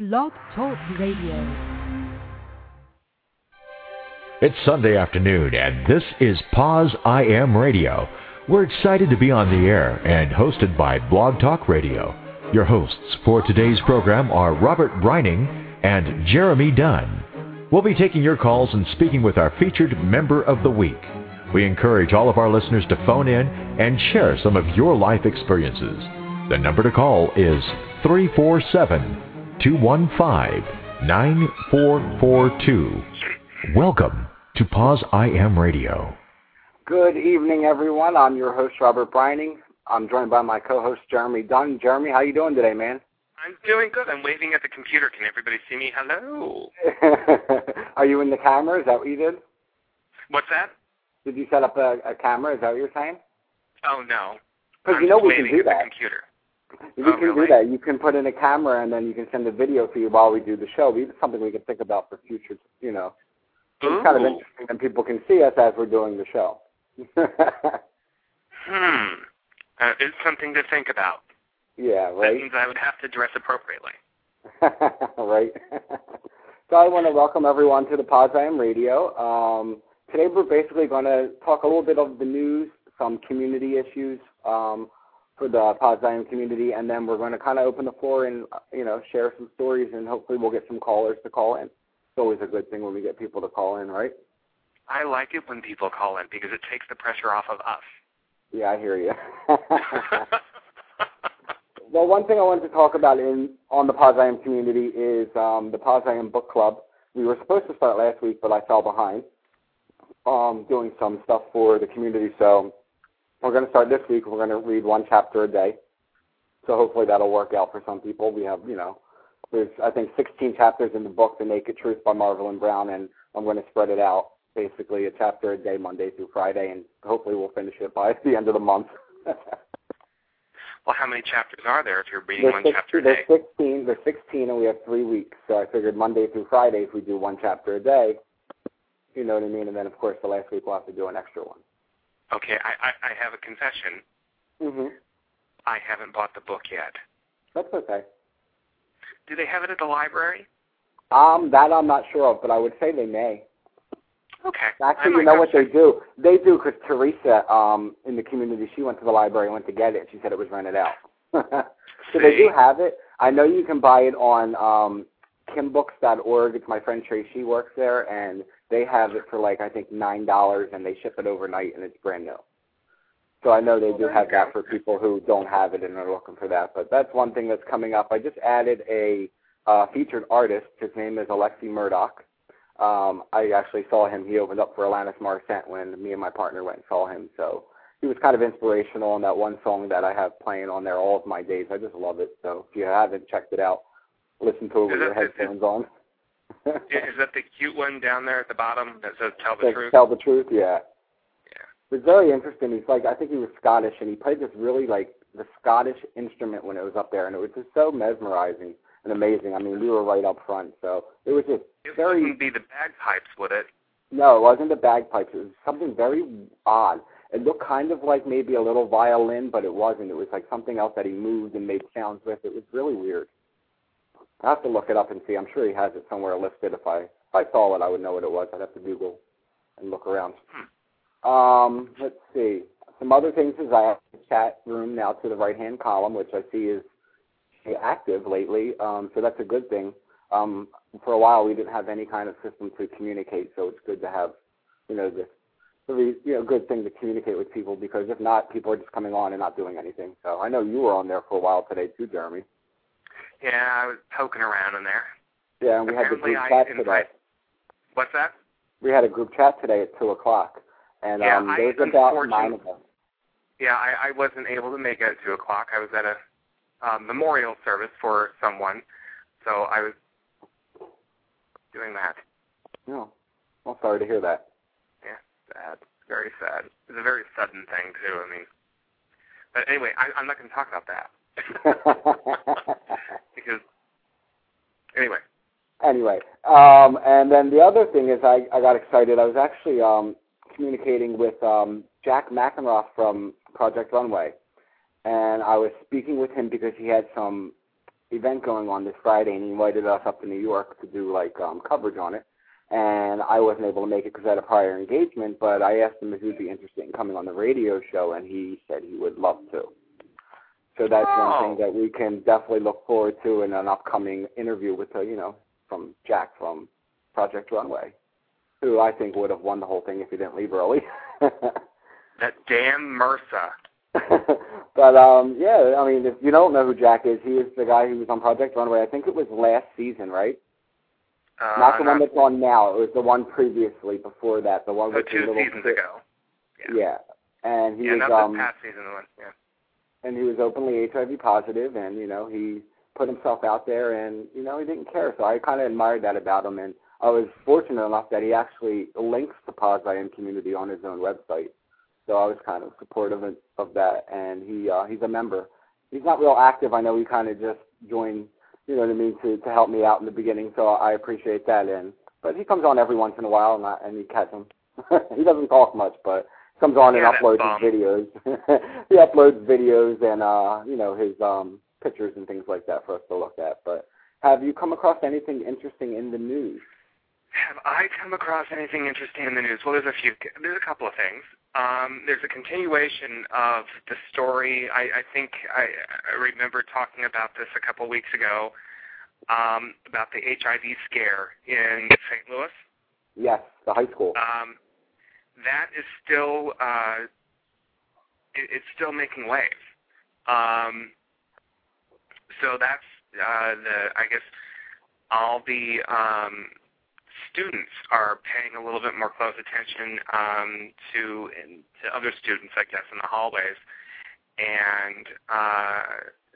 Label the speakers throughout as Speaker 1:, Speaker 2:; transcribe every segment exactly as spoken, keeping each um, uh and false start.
Speaker 1: Blog Talk Radio.
Speaker 2: It's Sunday afternoon, and this is Pause I Am Radio. We're excited to be on the air and hosted by Blog Talk Radio. Your hosts for today's program are Robert Breining and Jeremy Dunn. We'll be taking your calls and speaking with our featured Member of the Week. We encourage all of our listeners to phone in and share some of your life experiences. The number to call is three four seven, two one five, nine four four two. Welcome to Pause I Am Radio.
Speaker 3: Good evening, everyone. I'm your host, Robert Breining. I'm joined by my co-host, Jeremy Dunn. Jeremy, how you doing today, man?
Speaker 4: I'm doing good. I'm waving at the computer. Can everybody see me? Hello.
Speaker 3: Are you in the camera? Is that what you did?
Speaker 4: What's that?
Speaker 3: Did you set up a, a camera? Is that what you're saying?
Speaker 4: Oh, no.
Speaker 3: Because you know we can do that.
Speaker 4: Computer.
Speaker 3: You
Speaker 4: oh,
Speaker 3: can
Speaker 4: really?
Speaker 3: do that. You can put in a camera, and then you can send a video to you while we do the show. It's something we can think about for future, you know. It's
Speaker 4: Ooh.
Speaker 3: kind of interesting that people can see us as we're doing the show.
Speaker 4: hmm. Uh, it's something to think about.
Speaker 3: Yeah, right?
Speaker 4: That means I would have to dress appropriately.
Speaker 3: Right. So I want to welcome everyone to the Pause I Am Radio. Um, today we're basically going to talk a little bit of the news, some community issues um, for the Pause I Am community, and then we're going to kind of open the floor and, you know, share some stories, and hopefully we'll get some callers to call in. It's always a good thing when we get people to call in, right?
Speaker 4: I like it when people call in because it takes the pressure off of us.
Speaker 3: Yeah, I hear you. Well, one thing I wanted to talk about in on the Pause I Am community is um, the Pause I Am book club. We were supposed to start last week, but I fell behind um, doing some stuff for the community. So we're going to start this week. We're going to read one chapter a day. So hopefully that'll work out for some people. We have, you know, there's, I think, sixteen chapters in the book, The Naked Truth by Marvelyn Brown, and I'm going to spread it out, basically a chapter a day, Monday through Friday, and hopefully we'll finish it by the end of the month.
Speaker 4: Well, how many chapters are there if you're reading
Speaker 3: there's
Speaker 4: one
Speaker 3: six,
Speaker 4: chapter a day?
Speaker 3: There's sixteen, there's sixteen, and we have three weeks. So I figured Monday through Friday, if we do one chapter a day, you know what I mean? And then, of course, the last week we'll have to do an extra one.
Speaker 4: Okay, I, I, I have a confession.
Speaker 3: Mm-hmm.
Speaker 4: I haven't bought the book yet.
Speaker 3: That's okay.
Speaker 4: Do they have it at the library?
Speaker 3: Um, that I'm not sure of, but I would say they may.
Speaker 4: Okay.
Speaker 3: Actually, you know what they do? They do because Teresa um, in the community, she went to the library and went to get it. She said it was rented out. So they do have it. I know you can buy it on um, kim books dot org. It's my friend Trace. She works there, and they have it for, like, I think nine dollars, and they ship it overnight, and it's brand new. So I know they do have that for people who don't have it and are looking for that. But that's one thing that's coming up. I just added a uh, featured artist. His name is Alexi Murdoch. Um, I actually saw him. He opened up for Alanis Morissette when me and my partner went and saw him. So he was kind of inspirational in that one song that I have playing on there, All of My Days. I just love it. So if you haven't checked it out, listen to it with your headphones on.
Speaker 4: Is that the cute one down there at the bottom that says Tell the Truth?
Speaker 3: Tell the Truth, yeah.
Speaker 4: Yeah.
Speaker 3: It was very interesting. He's like, I think he was Scottish, and he played this really, like, the Scottish instrument when it was up there, and it was just so mesmerizing and amazing. I mean, we were right up front, so it was just
Speaker 4: it
Speaker 3: very...
Speaker 4: It wouldn't be the bagpipes, would it?
Speaker 3: No, it wasn't the bagpipes. It was something very odd. It looked kind of like maybe a little violin, but it wasn't. It was like something else that he moved and made sounds with. It was really weird. I have to look it up and see. I'm sure he has it somewhere listed. If I if I saw it, I would know what it was. I'd have to Google and look around.
Speaker 4: Hmm.
Speaker 3: Um, let's see. Some other things is I have the chat room now to the right-hand column, which I see is active lately, um, so that's a good thing. Um, for a while, we didn't have any kind of system to communicate, so it's good to have, you know, this really, you know, good thing to communicate with people, because if not, people are just coming on and not doing anything. So I know you were on there for a while today too, Jeremy.
Speaker 4: Yeah, I was poking around in there.
Speaker 3: Yeah, and we
Speaker 4: Apparently
Speaker 3: had the group
Speaker 4: I
Speaker 3: chat
Speaker 4: invite,
Speaker 3: today.
Speaker 4: What's that?
Speaker 3: We had a group chat today at two o'clock, and
Speaker 4: yeah,
Speaker 3: um,
Speaker 4: I,
Speaker 3: there was about nine of us.
Speaker 4: Yeah, I, I wasn't able to make it at two o'clock. I was at a uh, memorial service for someone, so I was doing that.
Speaker 3: No, well, sorry to hear that.
Speaker 4: Yeah, sad. Very sad. It's a very sudden thing, too, I mean. But anyway, I, I'm not going to talk about that. Because, anyway.
Speaker 3: Anyway, um, and then the other thing is I, I got excited. I was actually um, communicating with um, Jack McEnroth from Project Runway, and I was speaking with him because he had some event going on this Friday, and he invited us up to New York to do like um, coverage on it. And I wasn't able to make it because I had a prior engagement, but I asked him if he would be interested in coming on the radio show, and he said he would love to. So that's
Speaker 4: oh.
Speaker 3: one thing that we can definitely look forward to in an upcoming interview with, uh, you know, from Jack from Project Runway, who I think would have won the whole thing if he didn't leave early.
Speaker 4: That damn MRSA.
Speaker 3: But, um, yeah, I mean, if you don't know who Jack is, he is the guy who was on Project Runway. I think it was last season, right?
Speaker 4: Uh,
Speaker 3: not the
Speaker 4: not,
Speaker 3: one that's on now. It was the one previously before that. The one
Speaker 4: so
Speaker 3: with
Speaker 4: two
Speaker 3: the little
Speaker 4: seasons
Speaker 3: kid.
Speaker 4: ago. Yeah.
Speaker 3: Yeah. And he
Speaker 4: yeah,
Speaker 3: was
Speaker 4: not
Speaker 3: um,
Speaker 4: this past season one. Yeah.
Speaker 3: And he was openly H I V positive, and you know he put himself out there, and you know he didn't care. So I kind of admired that about him, and I was fortunate enough that he actually links the Paz I Am community on his own website. So I was kind of supportive of, of that, and he uh, he's a member. He's not real active. I know he kind of just joined, you know what I mean, to, to help me out in the beginning. So I appreciate that, and but he comes on every once in a while, and, I, and you catch him. He doesn't talk much, but comes on
Speaker 4: yeah,
Speaker 3: and uploads his videos. He uploads videos and uh, you know, his um pictures and things like that for us to look at. But have you come across anything interesting in the news?
Speaker 4: Have I come across anything interesting in the news? Well, there's a few. There's a couple of things. Um, there's a continuation of the story. I, I think I, I remember talking about this a couple weeks ago um, about the H I V scare in Saint Louis.
Speaker 3: Yes, the high school.
Speaker 4: Um, that is still uh, it, it's still making waves. Um, so that's uh, the I guess all the um, students are paying a little bit more close attention um, to to other students, I guess, in the hallways, and uh,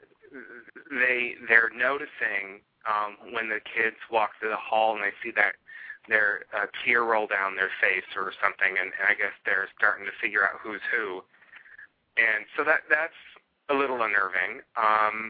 Speaker 4: they they're noticing um, when the kids walk through the hall and they see that their uh, tear roll down their face or something, and, and I guess they're starting to figure out who's who, and so that that's a little unnerving. Um,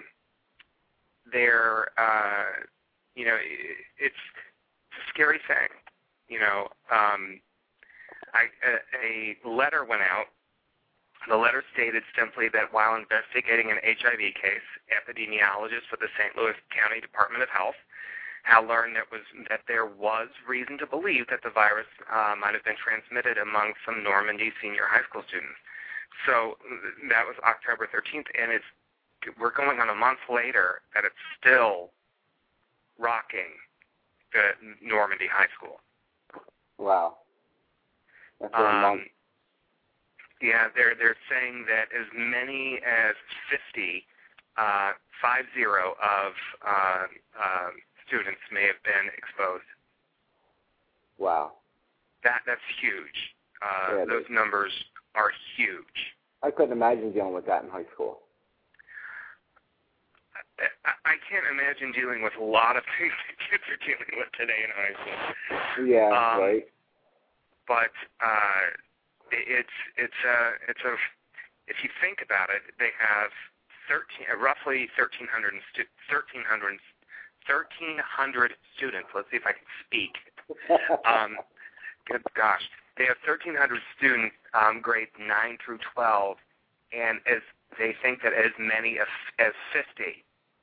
Speaker 4: they're uh, you know it, it's a scary thing. You know, um, I, a, a letter went out. The letter stated simply that while investigating an H I V case, epidemiologists with the Saint Louis County Department of Health had learned that was that there was reason to believe that the virus uh, might have been transmitted among some Normandy senior high school students. So that was October thirteenth, and it's we're going on a month later that it's still rocking the Normandy High School.
Speaker 3: Wow. That's a
Speaker 4: um,
Speaker 3: month.
Speaker 4: Yeah, they're they're saying that as many as fifty, uh, five zero of uh, uh, students may have been exposed.
Speaker 3: Wow.
Speaker 4: That that's huge. Uh,
Speaker 3: yeah,
Speaker 4: those numbers are huge.
Speaker 3: I couldn't imagine dealing with that in high school.
Speaker 4: I, I can't imagine dealing with a lot of things that kids are dealing with today in high school.
Speaker 3: Yeah,
Speaker 4: um,
Speaker 3: right.
Speaker 4: But uh, it's it's a it's a if you think about it, they have thirteen roughly thirteen hundred stu- thirteen hundred thirteen hundred students. Let's see if I can speak. Um, good gosh, they have thirteen hundred students, um, grades nine through twelve, and as they think that as many as as fifty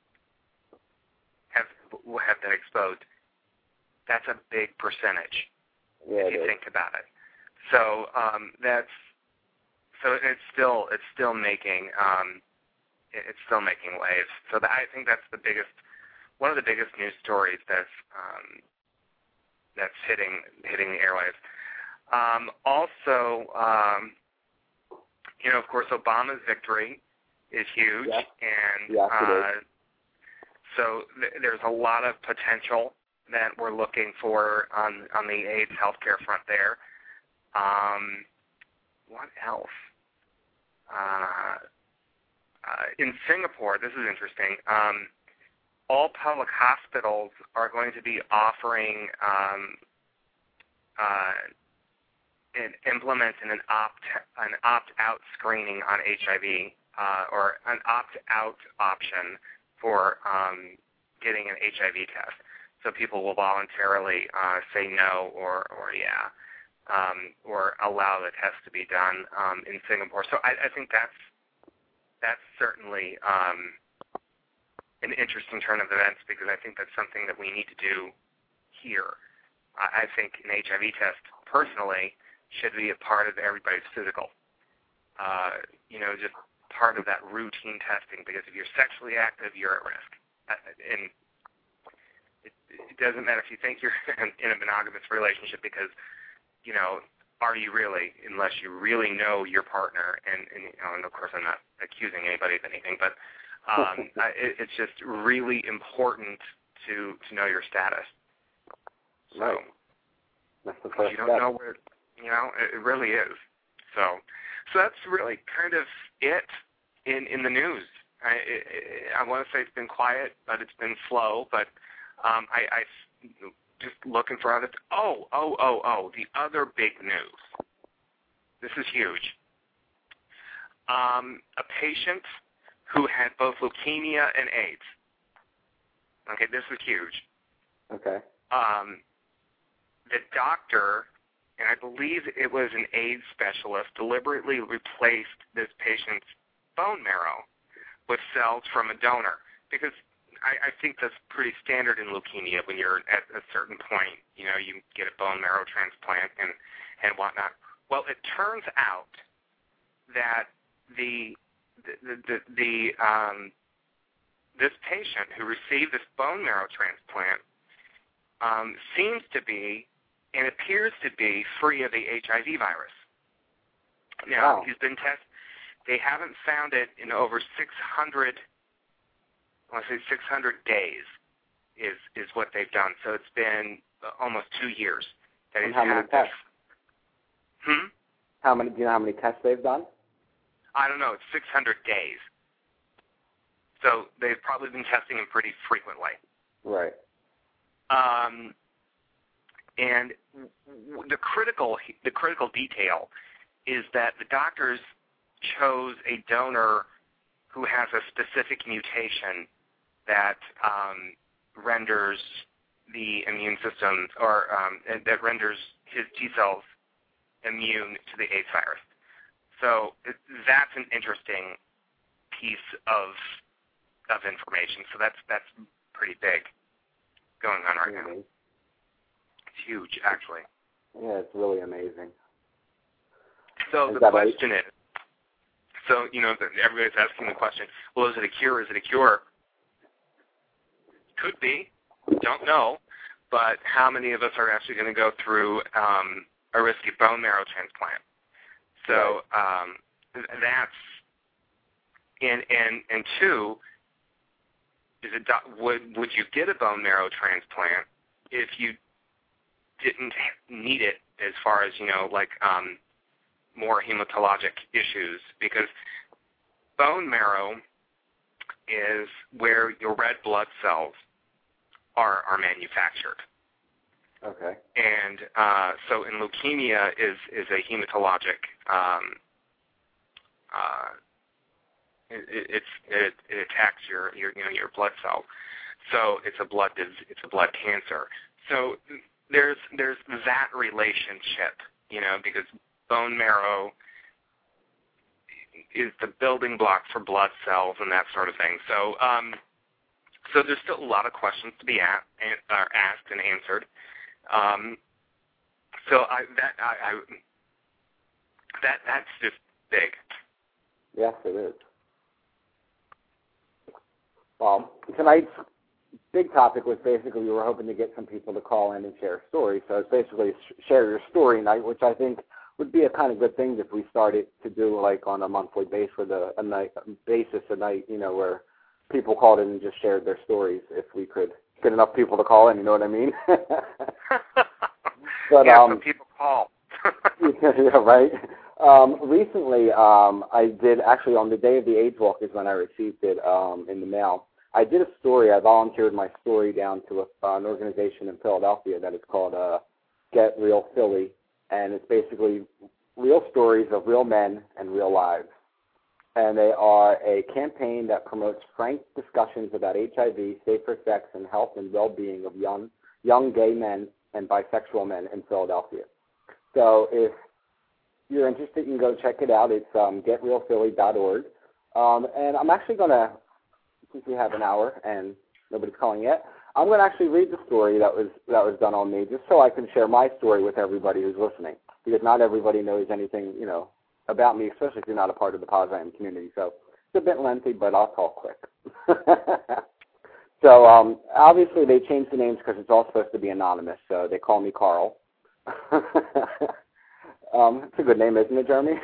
Speaker 4: have have been exposed. That's a big percentage.
Speaker 3: Yeah,
Speaker 4: if you
Speaker 3: is.
Speaker 4: think about it. So um, that's so it's still it's still making um, it's still making waves. So that, I think that's the biggest one of the biggest news stories that's um, that's hitting hitting the airwaves. Um, also, um, you know, of course, Obama's victory is huge,
Speaker 3: yes.
Speaker 4: and
Speaker 3: yes,
Speaker 4: uh, so th- there's a lot of potential that we're looking for on, on the AIDS healthcare front there. Um, what else? Uh, uh, in Singapore, this is interesting, um, all public hospitals are going to be offering um, uh, and implementing an opt an opt-out screening on H I V uh, or an opt-out option for um, getting an H I V test. So people will voluntarily uh, say no or, or yeah, um, or allow the test to be done um, in Singapore. So I, I think that's that's certainly um, an interesting turn of events because I think that's something that we need to do here. I, I think an H I V test, personally, should be a part of everybody's physical. Uh, you know, just part of that routine testing, because if you're sexually active, you're at risk. Uh, and it, it doesn't matter if you think you're in a monogamous relationship because, you know, are you really, unless you really know your partner, and, and, you know, and of course I'm not accusing anybody of anything, but um, it, it's just really important to, to know your status. So,
Speaker 3: right. That's the first
Speaker 4: you don't
Speaker 3: step.
Speaker 4: know where, you know, it, it really is. So, so that's really kind of it in, in the news. I, it, I want to say it's been quiet, but it's been slow, but um, I, I just looking for other, oh, oh, oh, oh, the other big news. This is huge. Um, a patient who had both leukemia and AIDS. Okay, this is huge.
Speaker 3: Okay.
Speaker 4: Um, the doctor, and I believe it was an AIDS specialist, deliberately replaced this patient's bone marrow with cells from a donor, because I, I think that's pretty standard in leukemia. When you're at a certain point, you know, you get a bone marrow transplant and, and whatnot. Well, it turns out that the the the, the um, this patient who received this bone marrow transplant um, seems to be and appears to be free of the H I V virus. Now,
Speaker 3: wow.
Speaker 4: he's been tested. They haven't found it in over six hundred. I want to say six hundred days is is what they've done. So it's been almost two years that
Speaker 3: and
Speaker 4: he's
Speaker 3: how
Speaker 4: had
Speaker 3: many tests?
Speaker 4: this. Hmm?
Speaker 3: How many? Do you know how many tests they've done?
Speaker 4: I don't know. It's six hundred days. So they've probably been testing him pretty frequently.
Speaker 3: Right.
Speaker 4: Um, and w- the critical the critical detail is that the doctors chose a donor who has a specific mutation that um, renders the immune system, or um, that renders his T cells immune to the AIDS virus. So it, that's an interesting piece of of information. So that's that's pretty big going on right
Speaker 3: mm-hmm.
Speaker 4: now. It's huge, actually.
Speaker 3: Yeah, it's really amazing.
Speaker 4: So
Speaker 3: is
Speaker 4: the
Speaker 3: that
Speaker 4: question
Speaker 3: right?
Speaker 4: is, so, you know, everybody's asking the question, well, is it a cure? Is it a cure? Could be. Don't know. But how many of us are actually going to go through um, a risky bone marrow transplant? So um, that's, and, and, and two, is it, would, would you get a bone marrow transplant if you didn't need it as far as, you know, like um, more hematologic issues? Because bone marrow is where your red blood cells are, are manufactured.
Speaker 3: Okay.
Speaker 4: And uh, so in leukemia is, is a hematologic, um, uh, it, it's, it, it attacks your, your, you know, your blood cells. So it's a blood, it's a blood cancer. So there's, there's that relationship, you know, because bone marrow is the building block for blood cells and that sort of thing. So, um, so there's still a lot of questions to be at, uh, asked and answered. Um, so I, that I, I that that's just big.
Speaker 3: Yes, it is. Well, tonight's big topic was basically we were hoping to get some people to call in and share stories. So it's basically share your story night, which I think would be a kind of good thing if we started to do like on a monthly basis, with a, a night basis a night, you know, where people called in and just shared their stories. If we could get enough people to call in, you know what I mean? But,
Speaker 4: yeah,
Speaker 3: um,
Speaker 4: some people call.
Speaker 3: yeah, right. Um, recently, um, I did actually on the day of the AIDS Walk is when I received it um, in the mail. I did a story. I volunteered my story down to a, uh, an organization in Philadelphia that is called uh, Get Real Philly, and it's basically real stories of real men and real lives. And they are a campaign that promotes frank discussions about H I V, safer sex, and health and well-being of young, young gay men and bisexual men in Philadelphia. So if you're interested, you can go check it out. It's um, get real philly dot org. Um, and I'm actually going to since we have an hour and nobody's calling yet, I'm going to actually read the story that was that was done on me, just so I can share my story with everybody who's listening, because not everybody knows anything, you know, about me, especially if you're not a part of the Paz I Am community. So it's a bit lengthy, but I'll talk quick. So um, obviously they changed the names because it's all supposed to be anonymous, so they call me Carl. um, it's a good name, isn't it, Jeremy?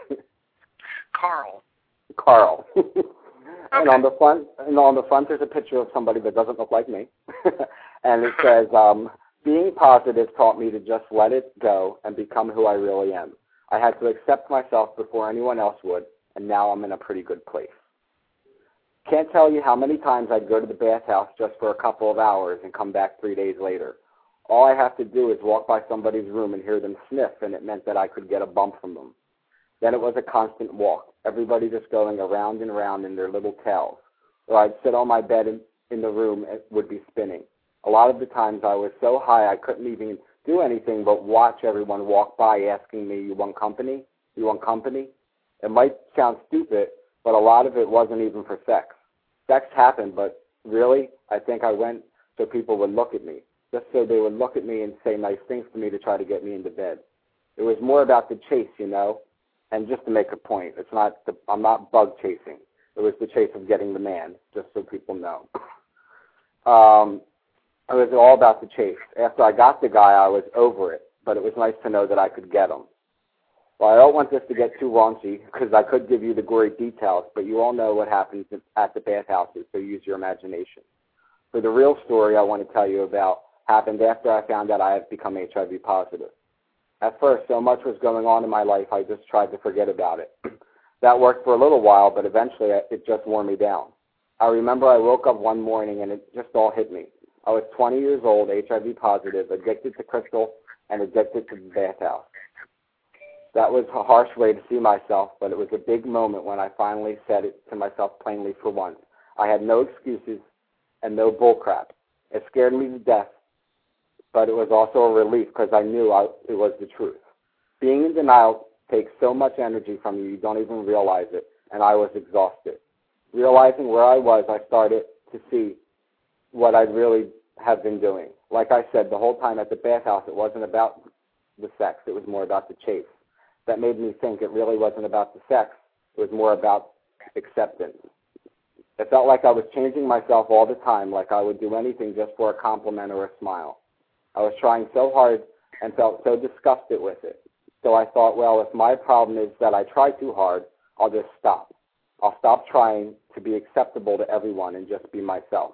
Speaker 4: Carl.
Speaker 3: Carl.
Speaker 4: Okay.
Speaker 3: And on the front, and on the front, there's a picture of somebody that doesn't look like me, and it says, um, "Being positive taught me to just let it go and become who I really am. I had to accept myself before anyone else would, and now I'm in a pretty good place. Can't tell you how many times I'd go to the bathhouse just for a couple of hours and come back three days later. All I have to do is walk by somebody's room and hear them sniff, and it meant that I could get a bump from them. Then it was a constant walk, everybody just going around and around in their little tails. Or I'd sit on my bed in, in the room and would be spinning. A lot of the times I was so high I couldn't even do anything but watch everyone walk by asking me, you want company? You want company? It might sound stupid, but a lot of it wasn't even for sex. Sex happened, but really, I think I went so people would look at me, just so they would look at me and say nice things to me to try to get me into bed. It was more about the chase, you know. And just to make a point, it's not the, I'm not bug chasing. It was the chase of getting the man, just so people know. Um, it was all about the chase. After I got the guy, I was over it, but it was nice to know that I could get him. Well, I don't want this to get too raunchy, because I could give you the gory details, but you all know what happens at the bathhouses, so use your imagination. So the real story I want to tell you about happened after I found out I had become H I V positive. At first, so much was going on in my life, I just tried to forget about it. That worked for a little while, but eventually it just wore me down. I remember I woke up one morning and it just all hit me. I was twenty years old, H I V positive, addicted to crystal, and addicted to the bathhouse. That was a harsh way to see myself, but it was a big moment when I finally said it to myself plainly for once. I had no excuses and no bullcrap. It scared me to death, but it was also a relief because I knew I, it was the truth. Being in denial takes so much energy from you, you don't even realize it, and I was exhausted. Realizing where I was, I started to see what I really have been doing. Like I said, the whole time at the bathhouse, it wasn't about the sex. It was more about the chase. That made me think it really wasn't about the sex. It was more about acceptance. It felt like I was changing myself all the time, like I would do anything just for a compliment or a smile. I was trying so hard and felt so disgusted with it. So I thought, well, if my problem is that I try too hard, I'll just stop. I'll stop trying to be acceptable to everyone and just be myself.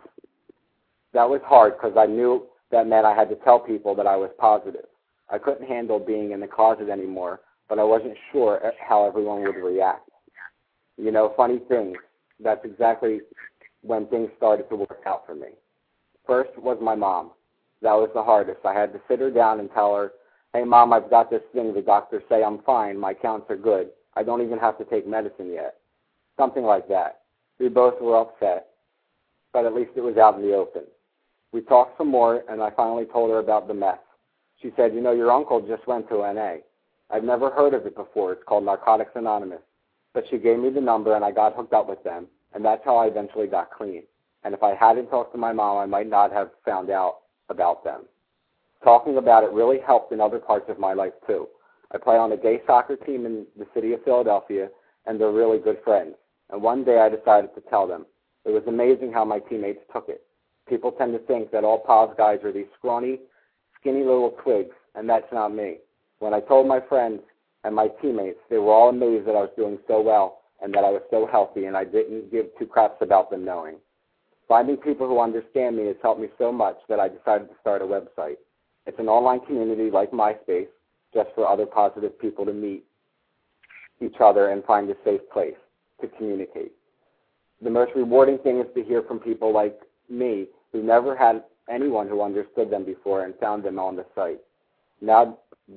Speaker 3: That was hard because I knew that meant I had to tell people that I was positive. I couldn't handle being in the closet anymore, but I wasn't sure how everyone would react. You know, funny things, that's exactly when things started to work out for me. First was my mom. That was the hardest. I had to sit her down and tell her, hey, Mom, I've got this thing. The doctors say I'm fine. My counts are good. I don't even have to take medicine yet. Something like that. We both were upset, but at least it was out in the open. We talked some more, and I finally told her about the meth. She said, you know, your uncle just went to N A. I've never heard of it before. It's called Narcotics Anonymous. But she gave me the number, and I got hooked up with them, and that's how I eventually got clean. And if I hadn't talked to my mom, I might not have found out about them. Talking about it really helped in other parts of my life, too. I play on a gay soccer team in the city of Philadelphia, and they're really good friends. And one day I decided to tell them. It was amazing how my teammates took it. People tend to think that all Paz guys are these scrawny, skinny little twigs, and that's not me. When I told my friends and my teammates, they were all amazed that I was doing so well and that I was so healthy, and I didn't give two craps about them knowing. Finding people who understand me has helped me so much that I decided to start a website. It's an online community like MySpace, just for other positive people to meet each other and find a safe place to communicate. The most rewarding thing is to hear from people like me who never had anyone who understood them before and found them on the site. Now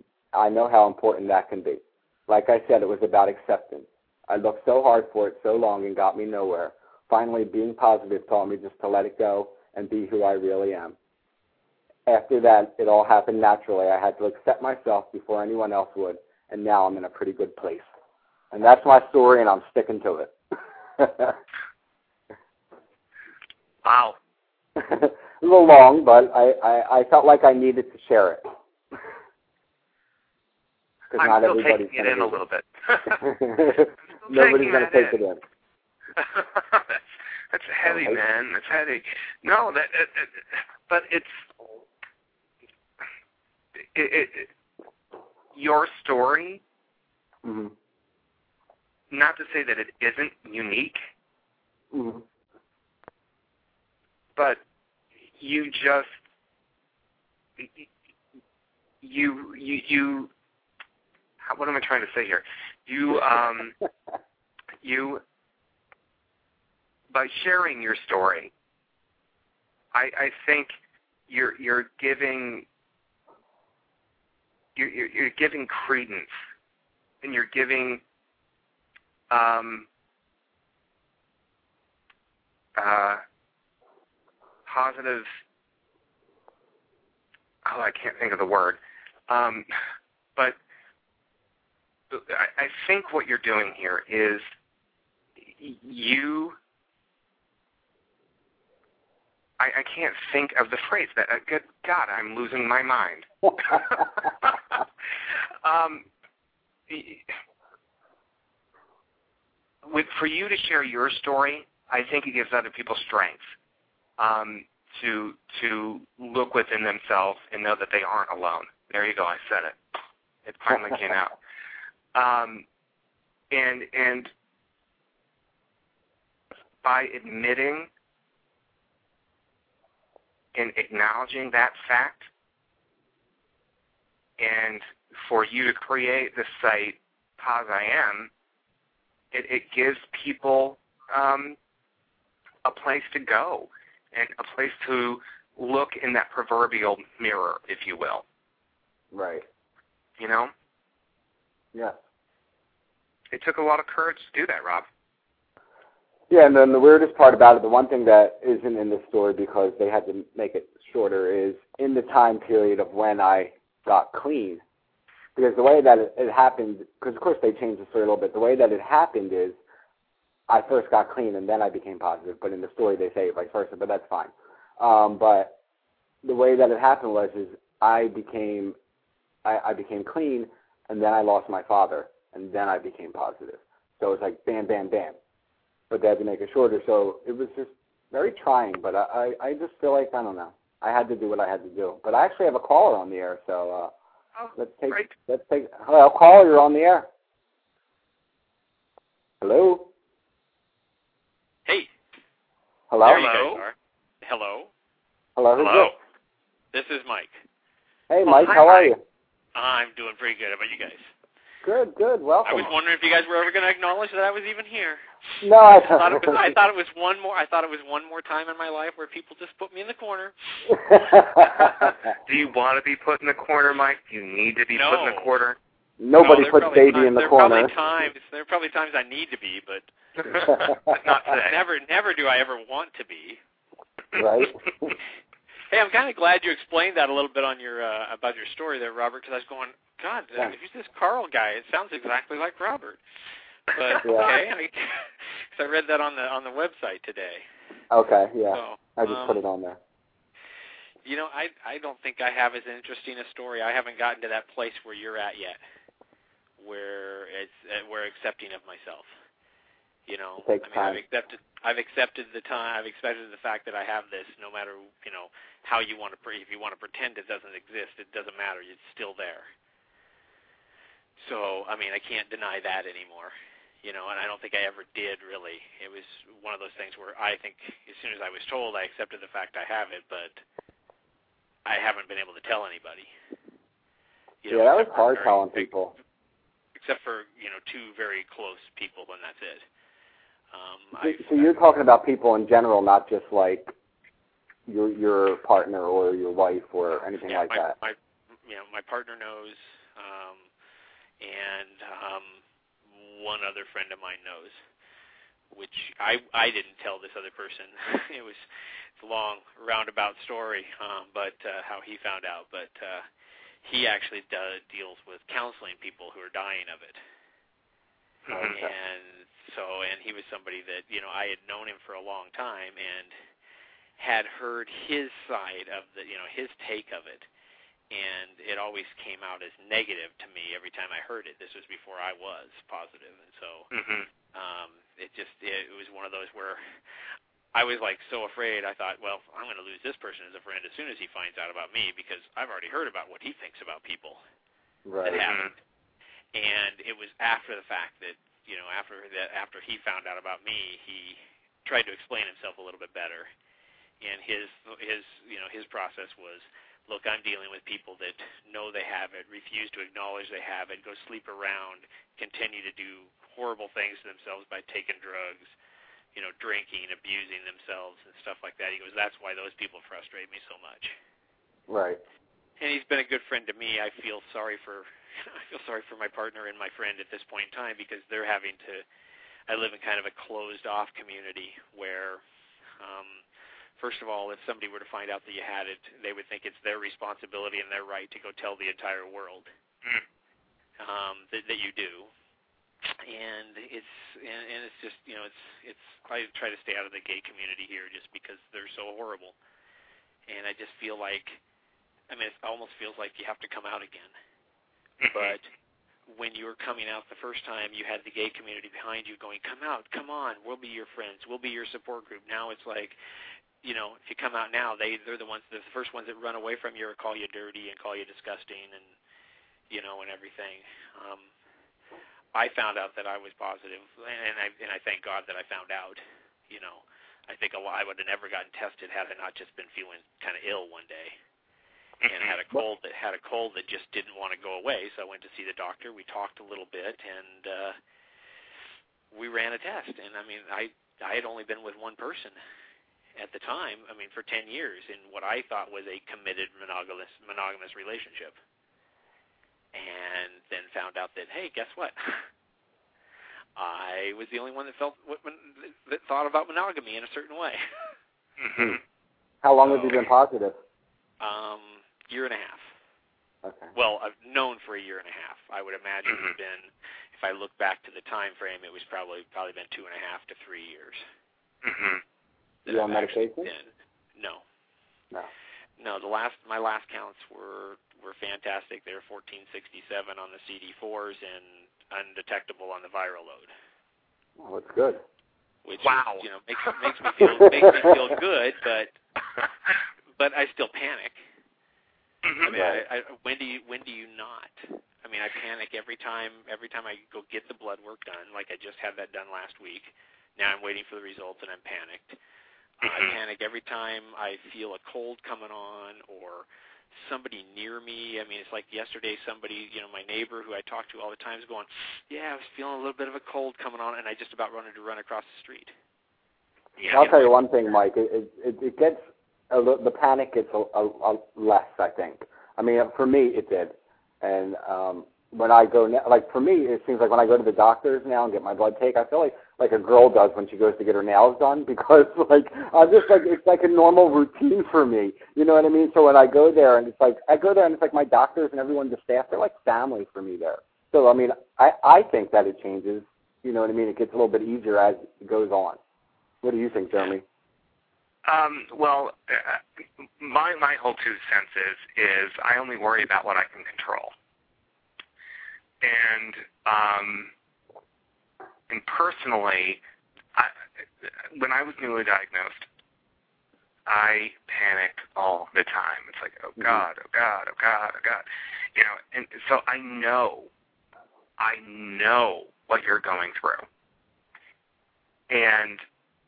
Speaker 3: I know how important that can be. Like I said, it was about acceptance. I looked so hard for it so long and got me nowhere. Finally, being positive taught me just to let it go and be who I really am. After that, it all happened naturally. I had to accept myself before anyone else would, and now I'm in a pretty good place. And that's my story, and I'm sticking to it.
Speaker 4: Wow.
Speaker 3: A little long, but I, I, I felt like I needed to share it.
Speaker 4: I'm
Speaker 3: not
Speaker 4: still
Speaker 3: everybody's
Speaker 4: taking it in a little bit.
Speaker 3: Nobody's going to take it in.
Speaker 4: that's, that's heavy, man. That's heavy. No, that, it, it, but it's it, it, it, your story.
Speaker 3: Mm-hmm.
Speaker 4: Not to say that it isn't unique,
Speaker 3: mm-hmm.
Speaker 4: but you just you you you. How, what am I trying to say here? You um you by sharing your story, I I think you're you're giving you're you're, you're giving credence, and you're giving um uh positive. Oh, I can't think of the word. Um, but I, I think what you're doing here is you. I, I can't think of the phrase. That uh, good God, I'm losing my mind. um, with for you to share your story, I think it gives other people strength um, to to look within themselves and know that they aren't alone. There you go. I said it. It finally came out. Um, and and by admitting and acknowledging that fact, and for you to create the site Paz I Am, it, it gives people um, a place to go and a place to look in that proverbial mirror, if you will.
Speaker 3: Right.
Speaker 4: You know?
Speaker 3: Yeah.
Speaker 4: It took a lot of courage to do that, Rob.
Speaker 3: Yeah, and then the weirdest part about it, the one thing that isn't in the story because they had to make it shorter, is in the time period of when I got clean. Because the way that it, it happened, because of course they changed the story a little bit, the way that it happened is I first got clean and then I became positive, but in the story they say it vice versa, but that's fine. Um, but the way that it happened was is I became I, I became clean and then I lost my father and then I became positive. So it was like bam, bam, bam. But they had to make it shorter, so it was just very trying. But I, I, I just feel like, I don't know, I had to do what I had to do. But I actually have a caller on the air, so uh,
Speaker 4: oh,
Speaker 3: let's take
Speaker 4: great.
Speaker 3: let's take. Hello, caller, you're on the air. Hello.
Speaker 5: Hey.
Speaker 3: Hello.
Speaker 5: There you guys are. Hello.
Speaker 3: Hello. Who's
Speaker 5: Hello. This? this is Mike.
Speaker 3: Hey,
Speaker 4: Oh,
Speaker 3: Mike.
Speaker 4: hi,
Speaker 3: how are
Speaker 4: Mike.
Speaker 3: you?
Speaker 5: I'm doing pretty good. How about you guys?
Speaker 3: Good. Good. Welcome.
Speaker 5: I was wondering if you guys were ever going to acknowledge that I was even here.
Speaker 3: No, I,
Speaker 5: I thought it was. I thought it was one more. I thought it was one more time in my life where people just put me in the corner.
Speaker 4: Do you want to be put in the corner, Mike? Do you need to be
Speaker 5: no.
Speaker 4: put in the corner?
Speaker 3: Nobody
Speaker 5: no,
Speaker 3: puts baby
Speaker 5: times,
Speaker 3: in the
Speaker 5: there
Speaker 3: corner.
Speaker 5: Are probably times, there are probably times I need to be, but
Speaker 4: Not today.
Speaker 5: never, never do I ever want to be.
Speaker 3: Right.
Speaker 5: Hey, I'm kind of glad you explained that a little bit on your uh, about your story there, Robert, because I was going, God, uh, who's this Carl guy? It sounds exactly like Robert. But
Speaker 3: yeah.
Speaker 5: okay, I, cause I read that on the on the website today.
Speaker 3: Okay, yeah.
Speaker 5: So,
Speaker 3: I just
Speaker 5: um,
Speaker 3: put it on there.
Speaker 5: You know, I I don't think I have as interesting a story. I haven't gotten to that place where you're at yet, where it's uh, where accepting of myself. You know,
Speaker 3: It takes
Speaker 5: I mean,
Speaker 3: time.
Speaker 5: I've accepted I've accepted the time. I've accepted the fact that I have this. No matter you know how you want to pre- if you want to pretend it doesn't exist, it doesn't matter. It's still there. So I mean, I can't deny that anymore. You know, and I don't think I ever did really. It was one of those things where I think as soon as I was told, I accepted the fact I have it, but I haven't been able to tell anybody. You know,
Speaker 3: yeah, that was
Speaker 5: except for
Speaker 3: hard
Speaker 5: very-
Speaker 3: telling people.
Speaker 5: Except for, you know, two very close people, and that's it. Um,
Speaker 3: So,
Speaker 5: I've,
Speaker 3: so you're talking about people in general, not just like your your partner or your wife or anything
Speaker 5: yeah,
Speaker 3: like
Speaker 5: my,
Speaker 3: that.
Speaker 5: My, you know, my partner knows, um, and um, one other friend of mine knows, which I I didn't tell this other person. It was it's a long roundabout story, um, but uh, how he found out. But uh, he actually does, deals with counseling people who are dying of it.
Speaker 4: Mhm.
Speaker 5: And so, and he was somebody that, you know, I had known him for a long time, and had heard his side of the, you know, his take of it, and it always came out as negative to me every time I heard it. This was before I was positive, and so
Speaker 4: mm-hmm.
Speaker 5: um, it just it, it was one of those where I was like so afraid. I thought, well, I'm going to lose this person as a friend as soon as he finds out about me, because I've already heard about what he thinks about people
Speaker 3: right.
Speaker 5: that haven't. And it was after the fact that, you know, after that, after he found out about me, he tried to explain himself a little bit better. And his his you know his process was, look, I'm dealing with people that know they have it, refuse to acknowledge they have it, go sleep around, continue to do horrible things to themselves by taking drugs, you know, drinking, abusing themselves and stuff like that. He goes, that's why those people frustrate me so much.
Speaker 3: Right.
Speaker 5: And he's been a good friend to me. I feel sorry for I feel sorry for my partner and my friend at this point in time, because they're having to, I live in kind of a closed-off community where, um, first of all, if somebody were to find out that you had it, they would think it's their responsibility and their right to go tell the entire world
Speaker 4: mm.
Speaker 5: um, that, that you do. And it's and, and it's just, you know, it's it's I try to stay out of the gay community here just because they're so horrible. And I just feel like, I mean, it almost feels like you have to come out again. But when you were coming out the first time, you had the gay community behind you going, come out, come on, we'll be your friends, we'll be your support group. Now it's like, you know, if you come out now, they, they're the ones, they're the first ones that run away from you or call you dirty and call you disgusting and, you know, and everything. Um, I found out that I was positive, and I, and I thank God that I found out, you know. I think a lot, I would have never gotten tested had I not just been feeling kind of ill one day. And had a cold that had a cold that just didn't want to go away, so I went to see the doctor. We talked a little bit, and uh, we ran a test. And I mean, I I had only been with one person at the time. I mean, for ten years in what I thought was a committed monogamous monogamous relationship, and then found out that, hey, guess what? I was the only one that felt that thought about monogamy in a certain way.
Speaker 4: Mm-hmm.
Speaker 3: How long
Speaker 5: so,
Speaker 3: have you been positive?
Speaker 5: Um. Year and a half.
Speaker 3: Okay.
Speaker 5: Well, I've known for a year and a half. I would imagine
Speaker 4: mm-hmm.
Speaker 5: it's been, if I look back to the time frame, it was probably probably been two and a half to three years.
Speaker 4: Mm-hmm.
Speaker 3: You on medication?
Speaker 5: Been. No.
Speaker 3: No.
Speaker 5: No. The last my last counts were were fantastic. They were fourteen sixty-seven on the C D fours and undetectable on the viral load.
Speaker 3: Oh, that's good.
Speaker 5: Which
Speaker 4: wow.
Speaker 5: is, you know makes makes me feel makes me feel good, but but I still panic. I mean, I, I, when do you when do you not? I mean, I panic every time every time I go get the blood work done. Like I just had that done last week. Now I'm waiting for the results, and I'm panicked. Uh, I panic every time I feel a cold coming on or somebody near me. I mean, it's like yesterday somebody, you know, my neighbor who I talk to all the time is going, yeah, I was feeling a little bit of a cold coming on, and I just about wanted to run across the street.
Speaker 3: Yeah, I'll tell you one thing, Mike. It it, it gets a, the panic gets a, a, a less, I think. I mean, for me, it did. And um, when I go now, like for me, it seems like when I go to the doctors now and get my blood taken, I feel like like a girl does when she goes to get her nails done, because like I'm just like it's like a normal routine for me. You know what I mean? So when I go there and it's like I go there and it's like my doctors and everyone, the staff, they're like family for me there. So I mean, I I think that it changes. You know what I mean? It gets a little bit easier as it goes on. What do you think, Jeremy?
Speaker 4: Um, well, uh, my my whole two cents is is I only worry about what I can control, and um, and personally, I, when I was newly diagnosed, I panicked all the time. It's like, oh God, oh God, oh God, oh God, you know. And so I know, I know what you're going through, and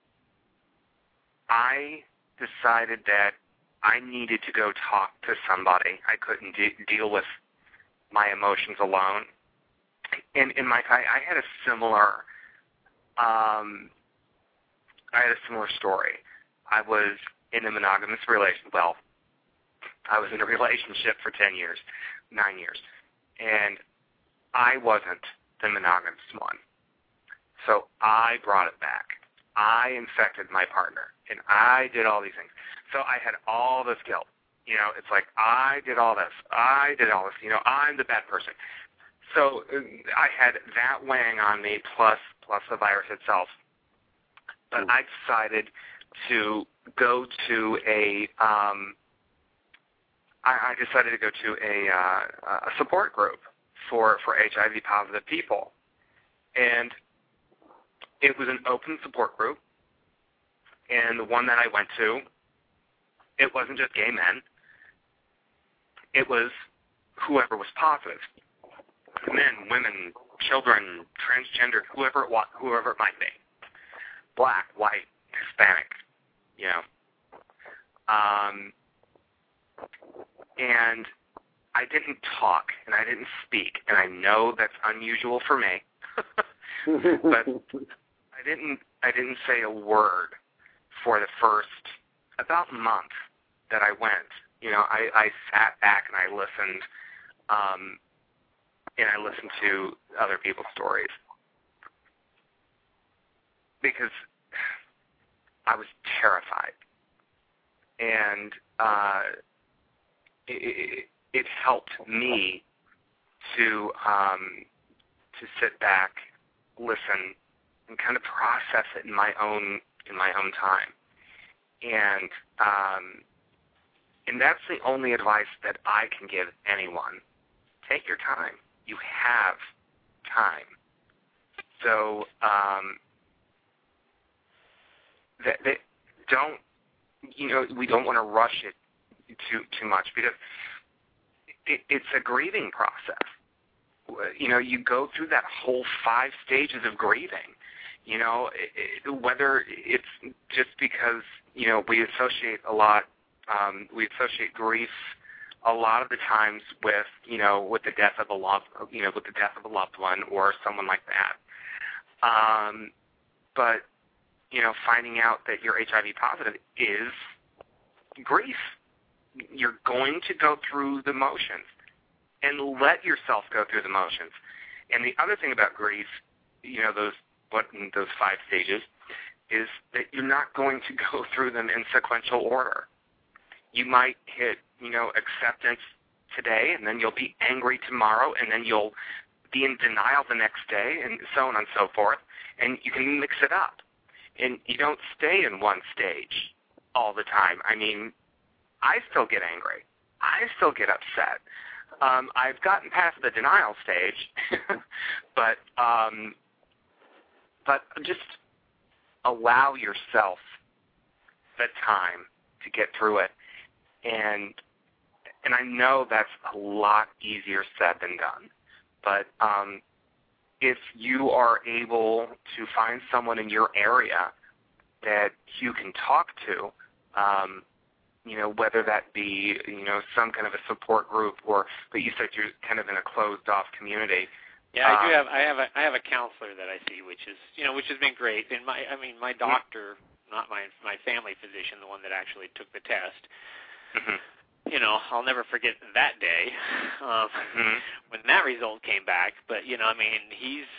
Speaker 4: I decided that I needed to go talk to somebody. I couldn't de- deal with my emotions alone. And, and Mike, I, I had a similar, um, I had a similar story. I was in a monogamous relationship. Well, I was in a relationship for ten years, nine years, and I wasn't the monogamous one. So I brought it back. I infected my partner, and I did all these things. So I had all this guilt. You know, it's like, I did all this. I did all this. You know, I'm the bad person. So uh, I had that weighing on me plus plus the virus itself. But I decided to go to a, um, I, I decided to go to a, uh, a support group for, for H I V positive people. And it was an open support group. And the one that I went to, it wasn't just gay men. It was whoever was positive. Men, women, children, transgender, whoever it was, whoever it might be. Black, white, Hispanic, you know. Um, and I didn't talk, and I didn't speak, and I know that's unusual for me. But I didn't I didn't say a word for the first about month that I went. You know, I, I sat back and I listened, um, and I listened to other people's stories. Because I was terrified. And uh, it, it, it helped me to um, to sit back, listen, and kind of process it in my own in my own time. And um, and that's the only advice that I can give anyone. Take your time. You have time. So um, that, that don't, you know, we don't want to rush it too too much because it, it's a grieving process. You know, you go through that whole five stages of grieving. You know, it, it, whether it's just because, you know, we associate a lot, um, we associate grief a lot of the times with, you know, with the death of a loved, you know, with the death of a loved one or someone like that. Um, but, you know, finding out that you're H I V positive is grief. You're going to go through the motions and let yourself go through the motions. And the other thing about grief, you know, those what those five stages, is that you're not going to go through them in sequential order. You might hit, you know, acceptance today, and then you'll be angry tomorrow, and then you'll be in denial the next day, and so on and so forth. And you can mix it up. And you don't stay in one stage all the time. I mean, I still get angry. I still get upset. Um, I've gotten past the denial stage, but um, but just allow yourself the time to get through it. And and I know that's a lot easier said than done. But um, if you are able to find someone in your area that you can talk to, um, you know, whether that be, you know, some kind of a support group or, but you said you're kind of in a closed-off community.
Speaker 5: Yeah, I do
Speaker 4: um,
Speaker 5: have. I have a. I have a counselor that I see, which is, you know, which has been great. And my, I mean, my doctor, not my my family physician, the one that actually took the test.
Speaker 4: Mm-hmm.
Speaker 5: You know, I'll never forget that day um,
Speaker 4: mm-hmm.
Speaker 5: when that result came back. But you know, I mean, he's.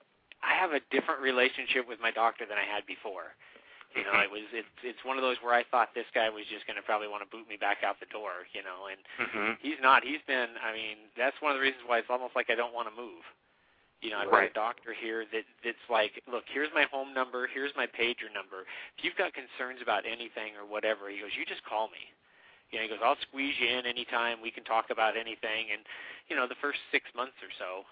Speaker 5: I have a different relationship with my doctor than I had before. You know, it was it's it's one of those where I thought this guy was just going to probably want to boot me back out the door. You know, and
Speaker 4: mm-hmm.
Speaker 5: he's not. He's been. I mean, that's one of the reasons why it's almost like I don't want to move. You know, I've
Speaker 4: right.
Speaker 5: got a doctor here that that's like, look, here's my home number, here's my pager number. If you've got concerns about anything or whatever, he goes, you just call me. You know, he goes, I'll squeeze you in anytime. We can talk about anything. And, you know, the first six months or so,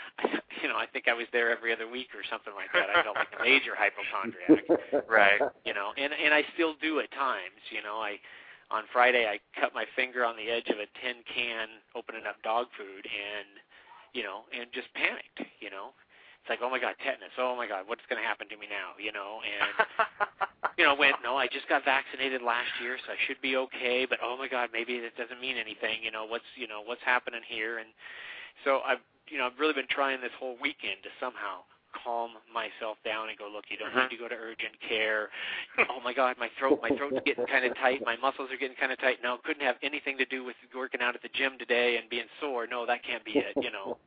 Speaker 5: you know, I think I was there every other week or something like that. I felt like a major hypochondriac.
Speaker 4: Right.
Speaker 5: You know, and, and I still do at times. You know, I on Friday I cut my finger on the edge of a tin can opening up dog food and, you know, and just panicked, you know. It's like, oh, my God, tetanus. Oh, my God, what's going to happen to me now, you know. And, you know, went, no, I just got vaccinated last year, so I should be okay. But, oh, my God, maybe it doesn't mean anything. You know, what's, you know, what's happening here? And so I've, you know, I've really been trying this whole weekend to somehow calm myself down and go, look, you don't
Speaker 4: mm-hmm.
Speaker 5: need to go to urgent care. Oh, my God, my throat, my throat's getting kind of tight. My muscles are getting kind of tight. No, it couldn't have anything to do with working out at the gym today and being sore. No, that can't be it, you know.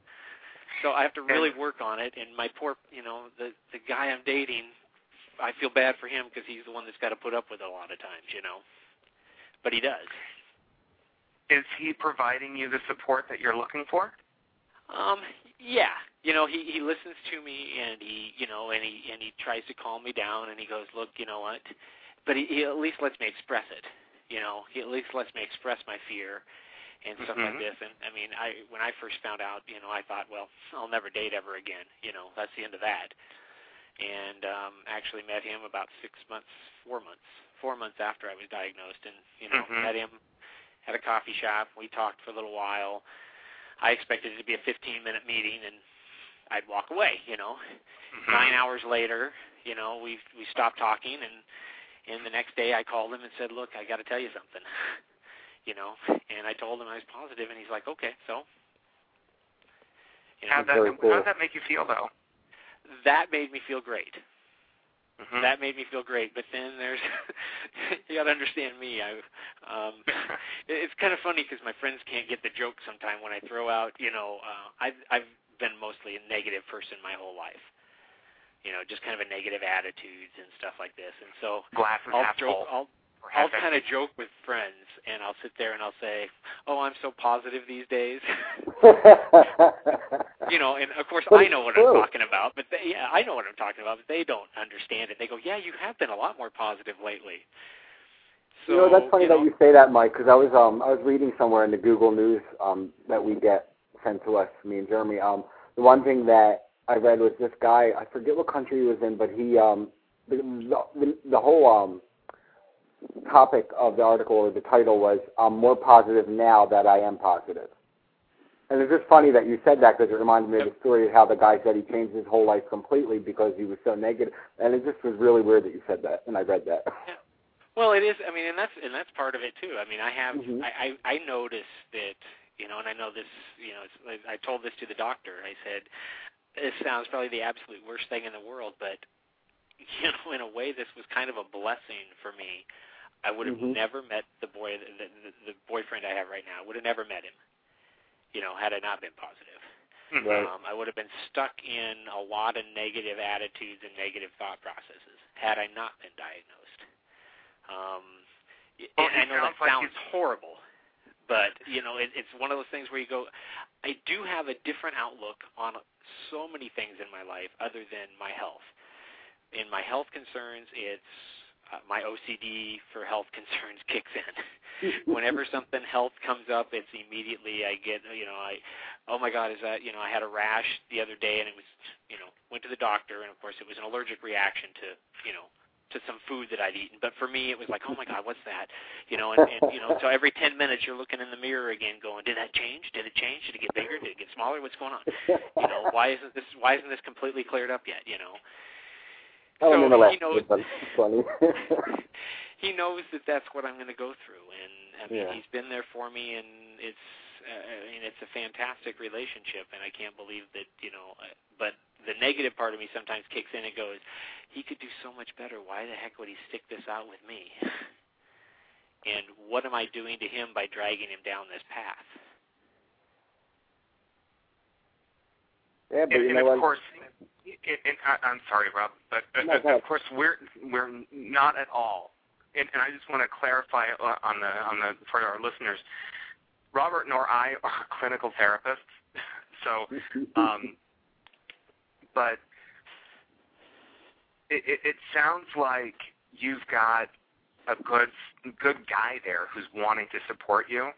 Speaker 5: So I have to really work on it, and my poor, you know, the the guy I'm dating, I feel bad for him because he's the one that's got to put up with it a lot of times, you know. But he does.
Speaker 4: Is he providing you the support that you're looking for?
Speaker 5: Um, yeah. You know, he, he listens to me, and he, you know, and he and he tries to calm me down, and he goes, look, you know what, but he, he at least lets me express it. You know, he at least lets me express my fear and stuff
Speaker 4: mm-hmm.
Speaker 5: like this. And I mean, I when I first found out, you know, I thought, well, I'll never date ever again. You know, that's the end of that. And um, actually met him about six months, four months, four months after I was diagnosed, and you know,
Speaker 4: mm-hmm.
Speaker 5: met him at a coffee shop. We talked for a little while. I expected it to be a fifteen-minute meeting, and I'd walk away. You know, mm-hmm. nine hours later, you know, we we stopped talking, and and the next day I called him and said, look, I got to tell you something. You know, and I told him I was positive, and he's like, okay, so. You know,
Speaker 4: how'd that,
Speaker 3: cool.
Speaker 4: how'd that make you feel, though?
Speaker 5: That made me feel great.
Speaker 4: Mm-hmm.
Speaker 5: That made me feel great. But then there's, you got to understand me. I, um, it's kind of funny because my friends can't get the joke sometimes when I throw out, you know, uh, I've, I've been mostly a negative person my whole life. You know, just kind of a negative attitudes and stuff like this. And so
Speaker 4: Glass is
Speaker 5: I'll
Speaker 4: half
Speaker 5: joke,
Speaker 4: full.
Speaker 5: I'll, I'll kind of joke with friends, and I'll sit there and I'll say, oh, I'm so positive these days. You know, and of course
Speaker 3: but
Speaker 5: I know what
Speaker 3: true.
Speaker 5: I'm talking about, but they, yeah, I know what I'm talking about, but they don't understand it. They go, yeah, you have been a lot more positive lately. So,
Speaker 3: you know, that's funny
Speaker 5: you know,
Speaker 3: that you say that, Mike, because I was um I was reading somewhere in the Google News um that we get sent to us, me and Jeremy. Um, the one thing that I read was this guy, I forget what country he was in, but he um the the, the whole um topic of the article or the title was I'm more positive now that I am positive. And it's just funny that you said that because it reminded me of the story of how the guy said he changed his whole life completely because he was so negative. And it just was really weird that you said that, and I read that.
Speaker 5: Yeah. Well, it is. I mean, and that's and that's part of it too. I mean, I have
Speaker 3: mm-hmm.
Speaker 5: I, I I noticed that, you know, and I know this. You know, it's, I told this to the doctor. I said, this sounds probably the absolute worst thing in the world, but you know, in a way, this was kind of a blessing for me. I would have
Speaker 3: mm-hmm.
Speaker 5: never met the boy, the, the, the boyfriend I have right now. I would have never met him, you know, had I not been positive.
Speaker 3: Right.
Speaker 5: Um, I would have been stuck in a lot of negative attitudes and negative thought processes had I not been diagnosed. Um,
Speaker 4: well,
Speaker 5: and I know that
Speaker 4: like
Speaker 5: sounds horrible, but, you know, it, it's one of those things where you go, I do have a different outlook on so many things in my life other than my health. In my health concerns, it's Uh, my O C D for health concerns kicks in. Whenever something health comes up, it's immediately I get, you know, I, oh my God, is that, you know, I had a rash the other day and it was, you know, went to the doctor and of course it was an allergic reaction to, you know, to some food that I'd eaten. But for me, it was like, oh my God, what's that? You know, and, and you know, so every ten minutes you're looking in the mirror again going, did that change? Did it change? Did it get bigger? Did it get smaller? What's going on? You know, why isn't this, why isn't this completely cleared up yet? You know?
Speaker 3: Oh,
Speaker 5: so
Speaker 3: no,
Speaker 5: he knows.
Speaker 3: Funny.
Speaker 5: He knows that that's what I'm going to go through, and I mean,
Speaker 3: yeah.
Speaker 5: he's been there for me, and it's, uh, I mean, it's a fantastic relationship, and I can't believe that, you know. Uh, but the negative part of me sometimes kicks in and goes, he could do so much better. Why the heck would he stick this out with me? And what am I doing to him by dragging him down this path?
Speaker 3: Yeah, but
Speaker 4: and,
Speaker 3: you
Speaker 4: and
Speaker 3: know
Speaker 4: of
Speaker 3: what?
Speaker 4: course, and, and I, I'm sorry, Rob, but uh,
Speaker 3: no,
Speaker 4: of course we're we're not at all. And, and I just want to clarify on the on the for our listeners, Robert nor I are clinical therapists, so, um, but it, it, it sounds like you've got a good good guy there who's wanting to support you,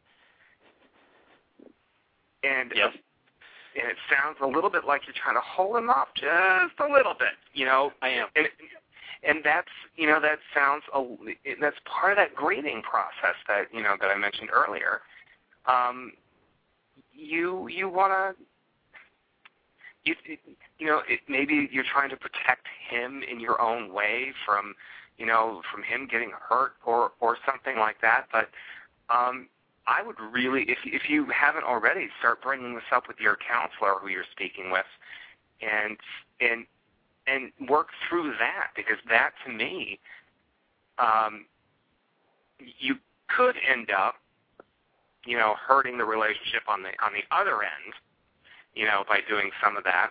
Speaker 4: and.
Speaker 5: Yes.
Speaker 4: Uh, And it sounds a little bit like you're trying to hold him off just a little bit, you know.
Speaker 5: I am.
Speaker 4: And, and that's, you know, that sounds, a, that's part of that grading process that, you know, that I mentioned earlier. Um, you you want to, you you know, it, maybe you're trying to protect him in your own way from, you know, from him getting hurt or, or something like that. But um I would really, if if you haven't already, start bringing this up with your counselor who you're speaking with, and and and work through that, because that to me, um, you could end up, you know, hurting the relationship on the on the other end, you know, by doing some of that.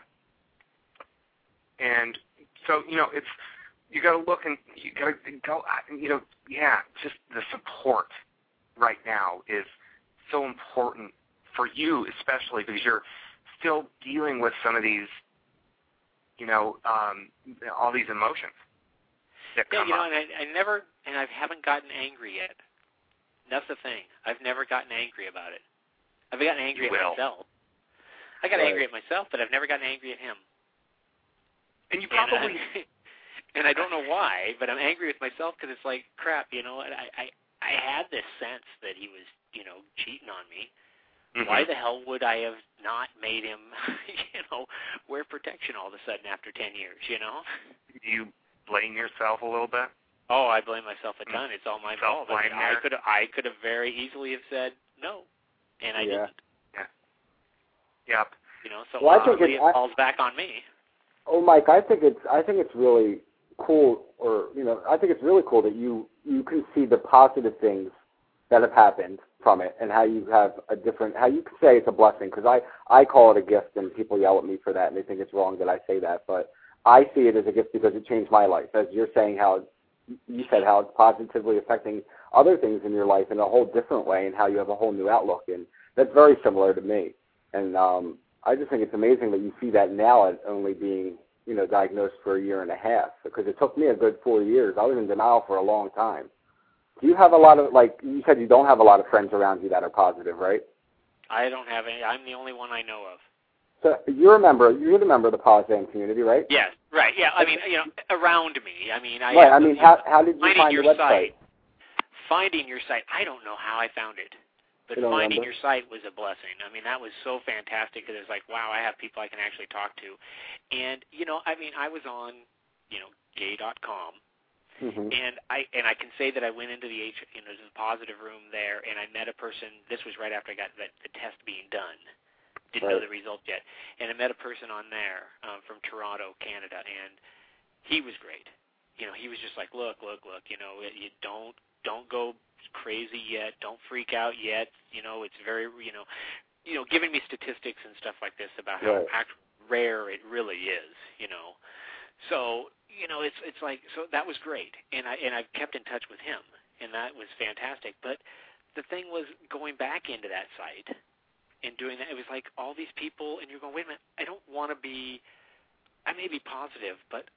Speaker 4: And so, you know, it's you got to look and you got to go, you know, yeah, just the support right now is so important for you, especially because you're still dealing with some of these, you know, um, all these emotions. that
Speaker 5: yeah,
Speaker 4: come
Speaker 5: you know,
Speaker 4: up.
Speaker 5: and I, I never, and I haven't gotten angry yet. That's the thing. I've never gotten angry about it. I've gotten angry
Speaker 4: You
Speaker 5: at
Speaker 4: will.
Speaker 5: myself. I got
Speaker 3: Right.
Speaker 5: angry at myself, but I've never gotten angry at him.
Speaker 4: And you
Speaker 5: And,
Speaker 4: probably...
Speaker 5: I, and I don't know why, but I'm angry with myself because it's like, crap, you know, I, I, I had this sense that he was, you know, cheating on me.
Speaker 4: Mhm.
Speaker 5: Why the hell would I have not made him, you know, wear protection all of a sudden after ten years, you know?
Speaker 4: Do you blame yourself a little bit?
Speaker 5: Oh, I blame myself a ton. It's all my fault. I
Speaker 4: Self-blame
Speaker 5: mean, I
Speaker 4: there.
Speaker 5: could I could have very easily have said no, and I
Speaker 3: Yeah.
Speaker 5: didn't.
Speaker 4: Yep.
Speaker 5: You know, so
Speaker 3: Well, I think
Speaker 5: ultimately
Speaker 3: it-
Speaker 5: it
Speaker 3: I-
Speaker 5: falls back on me.
Speaker 3: Oh, Mike, I think it's I think it's really cool, or you know, I think it's really cool that you you can see the positive things that have happened from it, and how you have a different how you can say it's a blessing. Because I I call it a gift, and people yell at me for that, and they think it's wrong that I say that, but I see it as a gift because it changed my life. As you're saying, how you said how it's positively affecting other things in your life in a whole different way, and how you have a whole new outlook, and that's very similar to me. And um, I just think it's amazing that you see that now at only being, you know, diagnosed for a year and a half, because it took me a good four years. I was in denial for a long time. Do you have a lot of, like you said, you don't have a lot of friends around you that are positive, right?
Speaker 5: I don't have any. I'm the only one I know of.
Speaker 3: So you're a member, you're the member of the Positive community, right?
Speaker 5: Yes, right. Yeah, I mean, you know, around me. I mean, I.
Speaker 3: Right.
Speaker 5: have,
Speaker 3: I mean,
Speaker 5: you
Speaker 3: how
Speaker 5: know,
Speaker 3: how did you
Speaker 5: finding
Speaker 3: find
Speaker 5: your
Speaker 3: the website?
Speaker 5: site? Finding your site. I don't know how I found it, but
Speaker 3: You don't
Speaker 5: finding
Speaker 3: remember?
Speaker 5: your site was a blessing. I mean, that was so fantastic because it's like, wow, I have people I can actually talk to, and you know, I mean, I was on, you know, gay dot com.
Speaker 3: Mm-hmm.
Speaker 5: And I and I can say that I went into the H, you know, the positive room there, and I met a person. This was right after I got the, the test being done. Didn't know
Speaker 3: Right.
Speaker 5: the results yet, and I met a person on there um, from Toronto, Canada, and he was great. You know, he was just like, look, look, look. You know, you don't don't go crazy yet. Don't freak out yet. You know, it's very, you know, you know, giving me statistics and stuff like this about how
Speaker 3: Right.
Speaker 5: act- rare it really is. You know. So, you know, it's it's like, so that was great, and I and I've kept in touch with him, and that was fantastic. But the thing was going back into that site and doing that, it was like all these people, and you're going, wait a minute, I don't want to be, I may be positive, but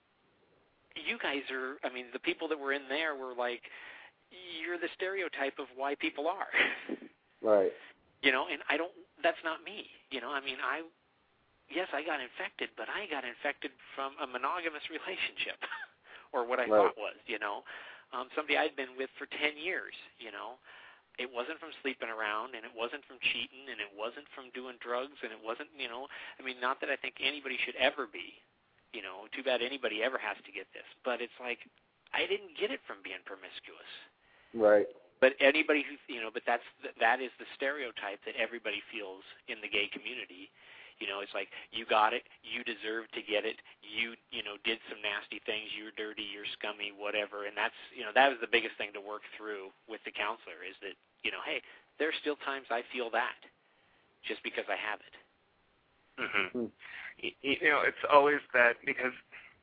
Speaker 5: you guys are, I mean, the people that were in there were like, you're the stereotype of why people are,
Speaker 3: Right.
Speaker 5: you know, and I don't, that's not me, you know, I mean, I. Yes, I got infected, but I got infected from a monogamous relationship, or what I
Speaker 3: Right.
Speaker 5: thought was, you know, um, somebody I'd been with for ten years, you know. It wasn't from sleeping around, and it wasn't from cheating, and it wasn't from doing drugs, and it wasn't, you know, I mean, not that I think anybody should ever be, you know, too bad anybody ever has to get this, but it's like, I didn't get it from being promiscuous.
Speaker 3: Right.
Speaker 5: But anybody who, you know, but that's, that is the stereotype that everybody feels in the gay community. You know, it's like, you got it, you deserve to get it, you, you know, did some nasty things, you're dirty, you're scummy, whatever. And that's, you know, that was the biggest thing to work through with the counselor is that, you know, hey, there's still times I feel that just because I have it.
Speaker 4: Mm-hmm. You, you know, it's always that because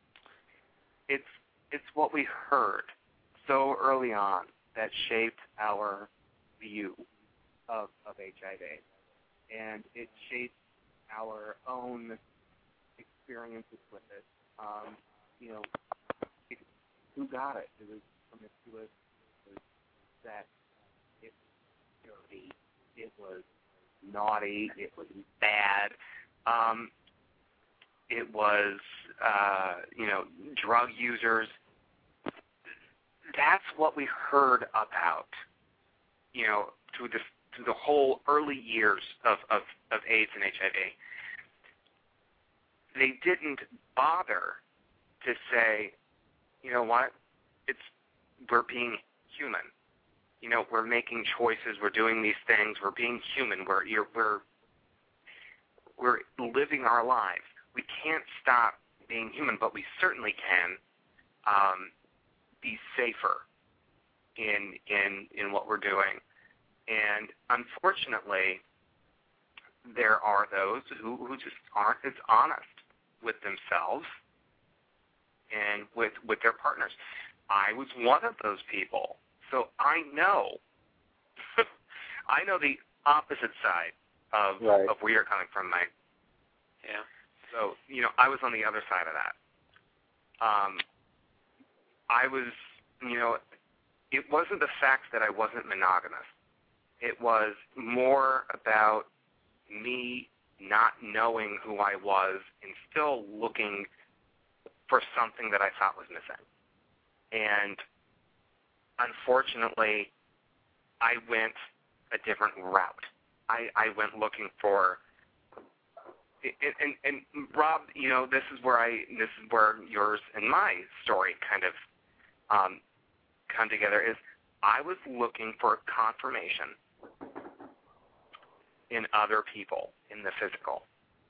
Speaker 4: it's it's what we heard so early on that shaped our view of, of H I V. And it shaped our own experiences with it. Um, you know, it, who got it? It was promiscuous. It was that it was dirty. It was naughty. It was bad. Um, it was, uh, you know, drug users. That's what we heard about, you know, through the through the whole early years of, of, of AIDS and H I V. They didn't bother to say, you know what, it's we're being human. You know, we're making choices, we're doing these things, we're being human, we're you're, we're we're living our lives. We can't stop being human, but we certainly can um, be safer in in in what we're doing. And unfortunately, there are those who, who just aren't as honest with themselves and with with their partners. I was one of those people, so I know I know the opposite side of
Speaker 3: Right.
Speaker 4: of where you're coming from, Mike.
Speaker 5: Yeah.
Speaker 4: So, you know, I was on the other side of that. Um, I was, you know, it wasn't the fact that I wasn't monogamous. It was more about me not knowing who I was and still looking for something that I thought was missing. And unfortunately, I went a different route. I, I went looking for, and, and, and Rob, you know, this is where I, this is where yours and my story kind of um, come together. Is I was looking for confirmation in other people, in the physical,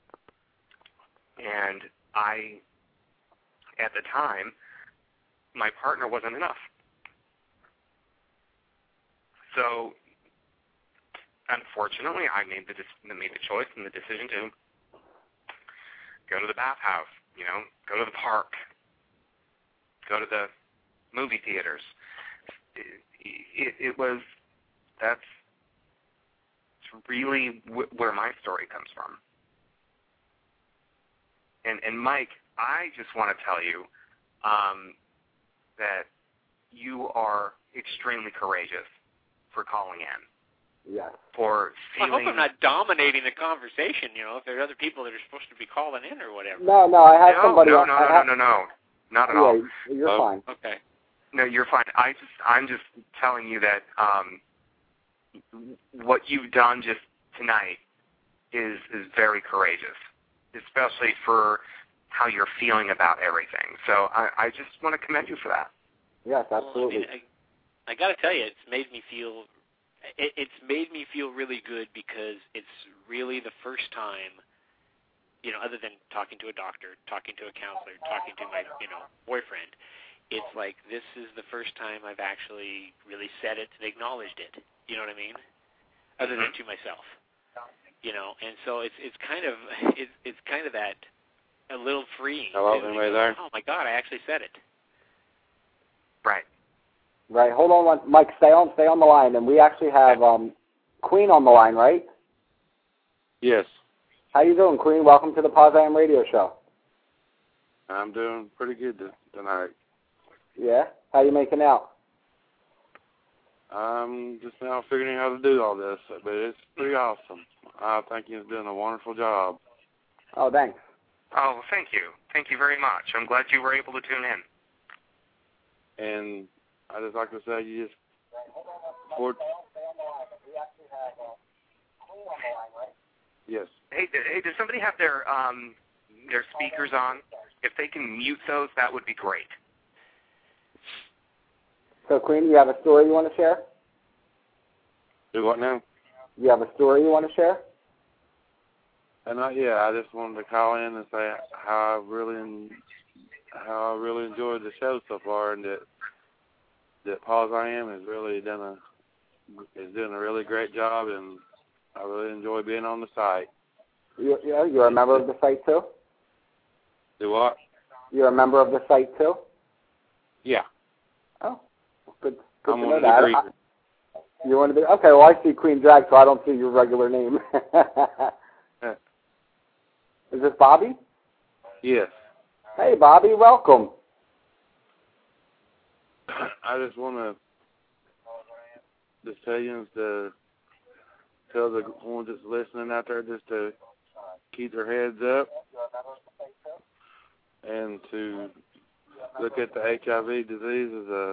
Speaker 4: and I, at the time, my partner wasn't enough. So, unfortunately, I made the made the choice and the decision to go to the bathhouse, you know, go to the park, go to the movie theaters. It, it, it was, that's really w- where my story comes from. And, and Mike, I just want to tell you um, that you are extremely courageous for calling in.
Speaker 3: Yes.
Speaker 4: For feeling...
Speaker 5: I hope I'm not dominating the conversation, you know, if there are other people that are supposed to be calling in or whatever.
Speaker 3: No, no, I have
Speaker 4: no,
Speaker 3: somebody...
Speaker 4: No, no,
Speaker 3: I
Speaker 4: no,
Speaker 3: have,
Speaker 4: no, no, no, not at
Speaker 3: yeah,
Speaker 4: all.
Speaker 3: You're
Speaker 5: oh,
Speaker 3: fine.
Speaker 5: Okay.
Speaker 4: No, you're fine. I just, I'm just telling you that um, what you've done just tonight is is very courageous, especially for how you're feeling about everything. So I, I just want to commend you for that.
Speaker 3: Yes, absolutely.
Speaker 5: Well, I, mean, I, I got to tell you, it's made me feel, it, it's made me feel really good because it's really the first time, you know, other than talking to a doctor, talking to a counselor, talking to my, you know, boyfriend. It's like this is the first time I've actually really said it and acknowledged it. You know what I mean? Other
Speaker 4: mm-hmm.
Speaker 5: than to myself. You know, and so it's it's kind of it's it's kind of that a little freeing.
Speaker 6: Hello, anybody there?
Speaker 5: Oh my God, I actually said it.
Speaker 4: Right.
Speaker 3: Right. Hold on, one, Mike. Stay on, stay on the line, and we actually have um, Queen on the line, right?
Speaker 6: Yes.
Speaker 3: How you doing, Queen? Welcome to the Paz I Am Radio Show.
Speaker 6: I'm doing pretty good tonight.
Speaker 3: Yeah? How you making out?
Speaker 6: I'm just now figuring out how to do all this, but it's pretty awesome. I think you're doing a wonderful job.
Speaker 3: Oh, thanks.
Speaker 4: Oh, thank you. Thank you very much. I'm glad you were able to tune in.
Speaker 6: And I just like to say you just... For, yes.
Speaker 4: Hey, hey, does somebody have their um, their speakers on? If they can mute those, that would be great.
Speaker 3: So, Queen, you have a story you want to share?
Speaker 6: Do what now?
Speaker 3: You have a story you want to share?
Speaker 6: And uh, yeah, I just wanted to call in and say how I really, how I really enjoyed the show so far, and that that Paz I Am has really done a is doing a really great job, and I really enjoy being on the site.
Speaker 3: You, you know, you're a member of the site too?
Speaker 6: Do what?
Speaker 3: You're a member of the site too?
Speaker 6: Yeah.
Speaker 3: Oh, good. Good
Speaker 6: I'm
Speaker 3: to
Speaker 6: one
Speaker 3: know
Speaker 6: of the
Speaker 3: that. I, you want to be okay? Well, I see Queen Drag, so I don't see your regular name. Is this Bobby?
Speaker 6: Yes.
Speaker 3: Hey, Bobby, welcome.
Speaker 6: I just want to just tell you to tell the ones that's listening out there just to keep their heads up and to look at the H I V disease as a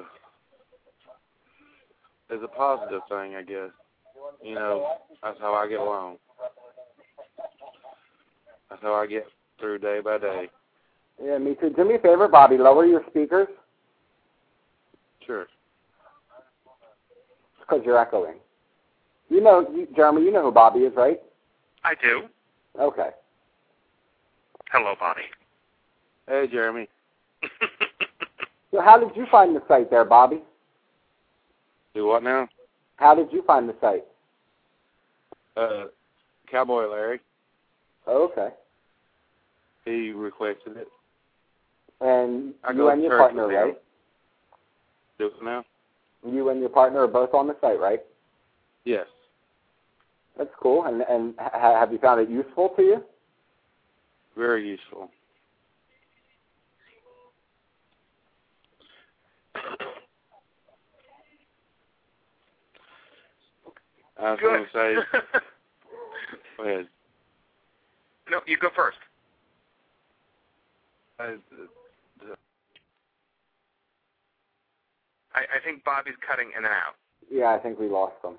Speaker 6: as a positive thing, I guess. You know, that's how I get along. That's how I get through day by day.
Speaker 3: Yeah, me too. Do me a favor, Bobby. Lower your speakers.
Speaker 6: Sure.
Speaker 3: Because you're echoing. You know, you, Jeremy, you know who Bobby is, right?
Speaker 4: I do.
Speaker 3: Okay.
Speaker 4: Hello, Bobby.
Speaker 6: Hey, Jeremy.
Speaker 3: So how did you find the site there, Bobby?
Speaker 6: Do what now?
Speaker 3: How did you find the site?
Speaker 6: Uh, Cowboy Larry.
Speaker 3: Oh, okay.
Speaker 6: He requested it.
Speaker 3: And
Speaker 6: I
Speaker 3: you
Speaker 6: go
Speaker 3: and
Speaker 6: to
Speaker 3: your
Speaker 6: church
Speaker 3: partner,
Speaker 6: with him.
Speaker 3: right?
Speaker 6: Do it now?
Speaker 3: You and your partner are both on the site, right?
Speaker 6: Yes.
Speaker 3: That's cool. And and ha- have you found it useful to you?
Speaker 6: Very useful. I was
Speaker 4: Good.
Speaker 6: going to say, go ahead.
Speaker 4: No, you go first.
Speaker 6: I,
Speaker 4: I, I think Bobby's cutting in and out.
Speaker 3: Yeah, I think we lost them.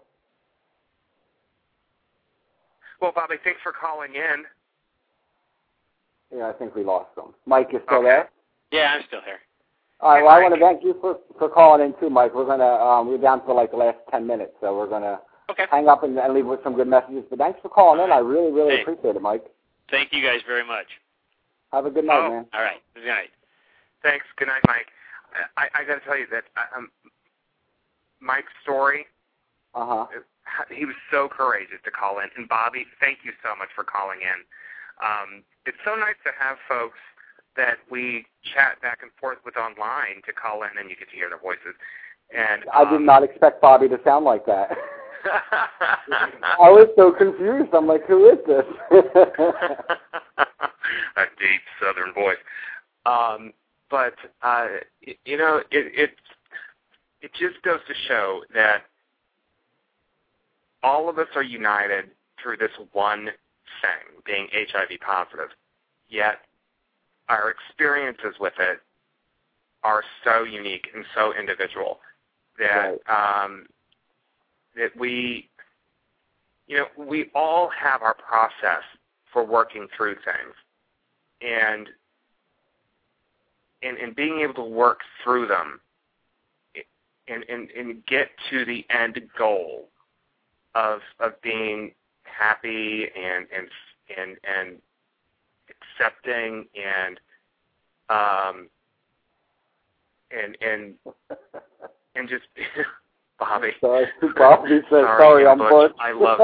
Speaker 4: Well, Bobby, thanks for calling in.
Speaker 3: Yeah, I think we lost them. Mike, you still
Speaker 4: Okay.
Speaker 3: there?
Speaker 5: Yeah, I'm still here.
Speaker 3: All right.
Speaker 4: Hey,
Speaker 3: Well, I
Speaker 4: Mike.
Speaker 3: want to thank you for, for calling in too, Mike. We're gonna um, we're down to like the last ten minutes, so we're gonna
Speaker 5: Okay.
Speaker 3: hang up and, and leave with some good messages. But thanks for calling in. I really, really
Speaker 5: Hey.
Speaker 3: appreciate it, Mike.
Speaker 5: Thank you guys very much.
Speaker 3: Have a good night,
Speaker 4: Oh.
Speaker 3: man.
Speaker 5: All right. Good night.
Speaker 4: Thanks. Good night, Mike. I, I got to tell you that um, Mike's story,
Speaker 3: Uh huh.
Speaker 4: he was so courageous to call in. And Bobby, thank you so much for calling in. Um, it's so nice to have folks that we chat back and forth with online to call in, and you get to hear their voices. And um,
Speaker 3: I did not expect Bobby to sound like that. I was so confused. I'm like, who is this?
Speaker 4: A deep Southern voice. Um, but uh, it, you know, it, it it just goes to show that all of us are united through this one thing, being H I V positive. Yet our experiences with it are so unique and so individual that
Speaker 3: Right.
Speaker 4: um, that we, you know, we all have our process for working through things, and and, and being able to work through them and, and, and get to the end goal of of being happy and and and and accepting and um and and and just Bobby.
Speaker 3: Sorry, Bobby said
Speaker 4: Sorry,
Speaker 3: sorry. I'm
Speaker 4: Butch.
Speaker 3: Butch.
Speaker 4: I loved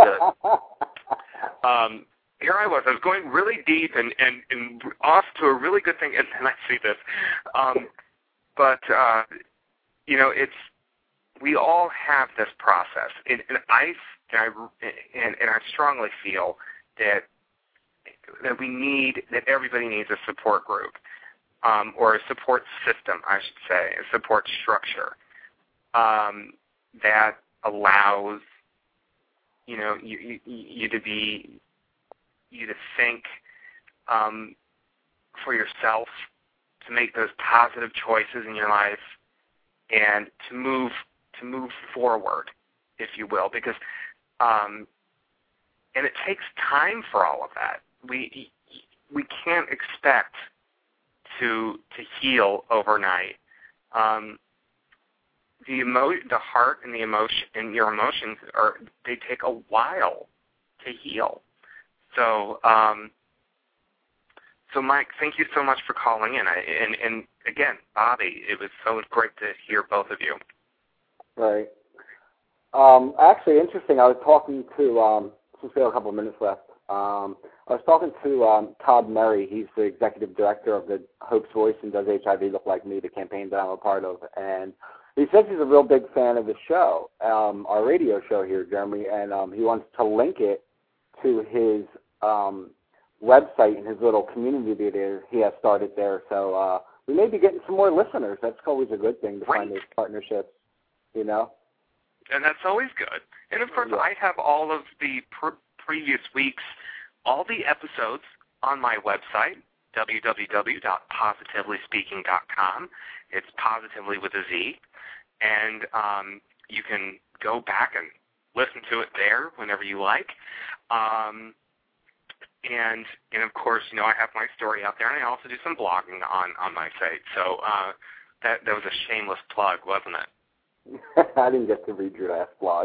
Speaker 4: it. Um, here I was. I was going really deep and, and, and off to a really good thing, and then I see this. Um, but uh, you know, it's we all have this process, and, and I and I and, and I strongly feel that that we need that everybody needs a support group um, or a support system, I should say, a support structure um, that allows you know you, you, you to be you to think um, for yourself, to make those positive choices in your life, and to move to move forward, if you will, because um, and it takes time for all of that. We we can't expect to to heal overnight. Um, the emo- the heart and the emotion and your emotions are they take a while to heal. So, um, so Mike, thank you so much for calling in. I, and, and again, Bobby, it was so great to hear both of you.
Speaker 3: Right. Um, actually, interesting. I was talking to, um, since we have a couple of minutes left, um, I was talking to um, Todd Murray. He's the executive director of the Hope's Voice and Does H I V Look Like Me, the campaign that I'm a part of. And he says he's a real big fan of the show, um, our radio show here, Jeremy, and um, he wants to link it to his um, website and his little community that he has started there. So uh, we may be getting some more listeners. That's always a good thing to
Speaker 4: Right.
Speaker 3: find those partnerships, you know?
Speaker 4: And that's always good. And, of course,
Speaker 3: Yeah.
Speaker 4: I have all of the pr- previous weeks, all the episodes on my website, w w w dot positively speaking dot com. It's positively with a Z. And um, you can go back and listen to it there whenever you like. Um, and, and, of course, you know, I have my story out there, and I also do some blogging on, on my site. So uh, that, that was a shameless plug, wasn't it?
Speaker 3: I didn't get to read your last blog.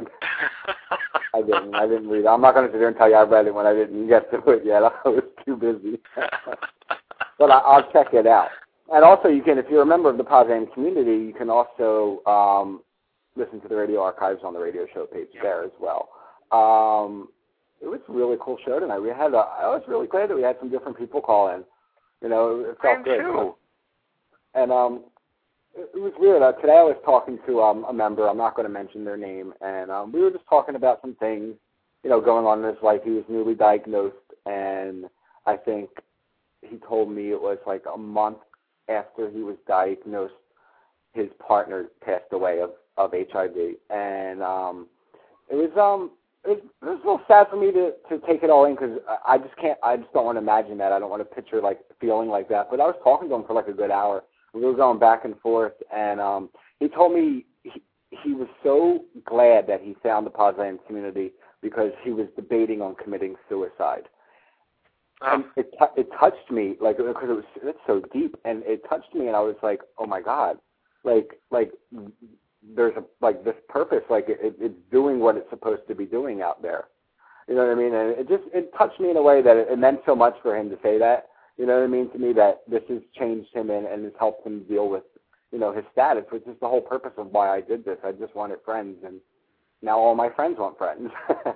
Speaker 3: I didn't. I didn't read it. I'm not going to sit there and tell you I read it when I didn't get to it yet. I was too busy. But I, I'll check it out. And also, you can, if you're a member of the Positive community, you can also um, listen to the radio archives on the radio show page
Speaker 4: Yep.
Speaker 3: there as well. Um, it was a really cool show tonight. We had. A, I was really glad that we had some different people call in. You know, it felt
Speaker 4: I am
Speaker 3: good.
Speaker 4: too.
Speaker 3: And um, it, it was weird. Uh, today I was talking to um, a member. I'm not going to mention their name, and um, we were just talking about some things, you know, going on in his life. He was newly diagnosed, and I think he told me it was like a month after he was diagnosed, his partner passed away of, of H I V. And um, it was um, it's, it's a little sad for me to, to take it all in because I, I just can't, I just don't want to imagine that. I don't want to picture, like, feeling like that. But I was talking to him for, like, a good hour. We were going back and forth, and um, he told me he, he was so glad that he found the Paz I Am community because he was debating on committing suicide.
Speaker 4: Oh.
Speaker 3: And it t- it touched me, like, because it was it's so deep, and it touched me, and I was like, oh my God, like like there's a like this purpose, like it, it's doing what it's supposed to be doing out there, you know what I mean? And it just it touched me in a way that it, it meant so much for him to say that, you know what I mean, to me, that this has changed him and, and has helped him deal with, you know, his status, which is the whole purpose of why I did this. I just wanted friends, and now all my friends want friends.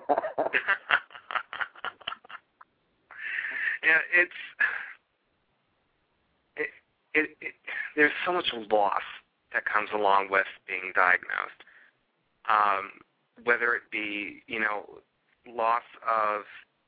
Speaker 4: Yeah, it's it, it, it. There's so much loss that comes along with being diagnosed, um, whether it be, you know, loss of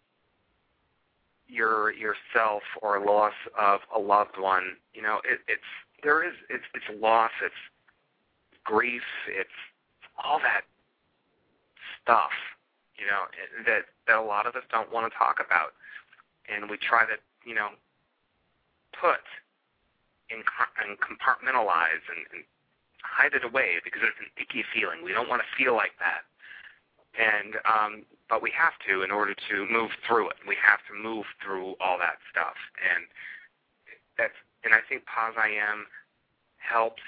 Speaker 4: your yourself or loss of a loved one. You know, it, it's there is it's it's loss, it's grief, it's all that stuff. You know, that that a lot of us don't want to talk about. And we try to, you know, put and, and compartmentalize and, and hide it away because it's an icky feeling. We don't want to feel like that. And um, but we have to in order to move through it. We have to move through all that stuff. And that's and I think Paz I Am helps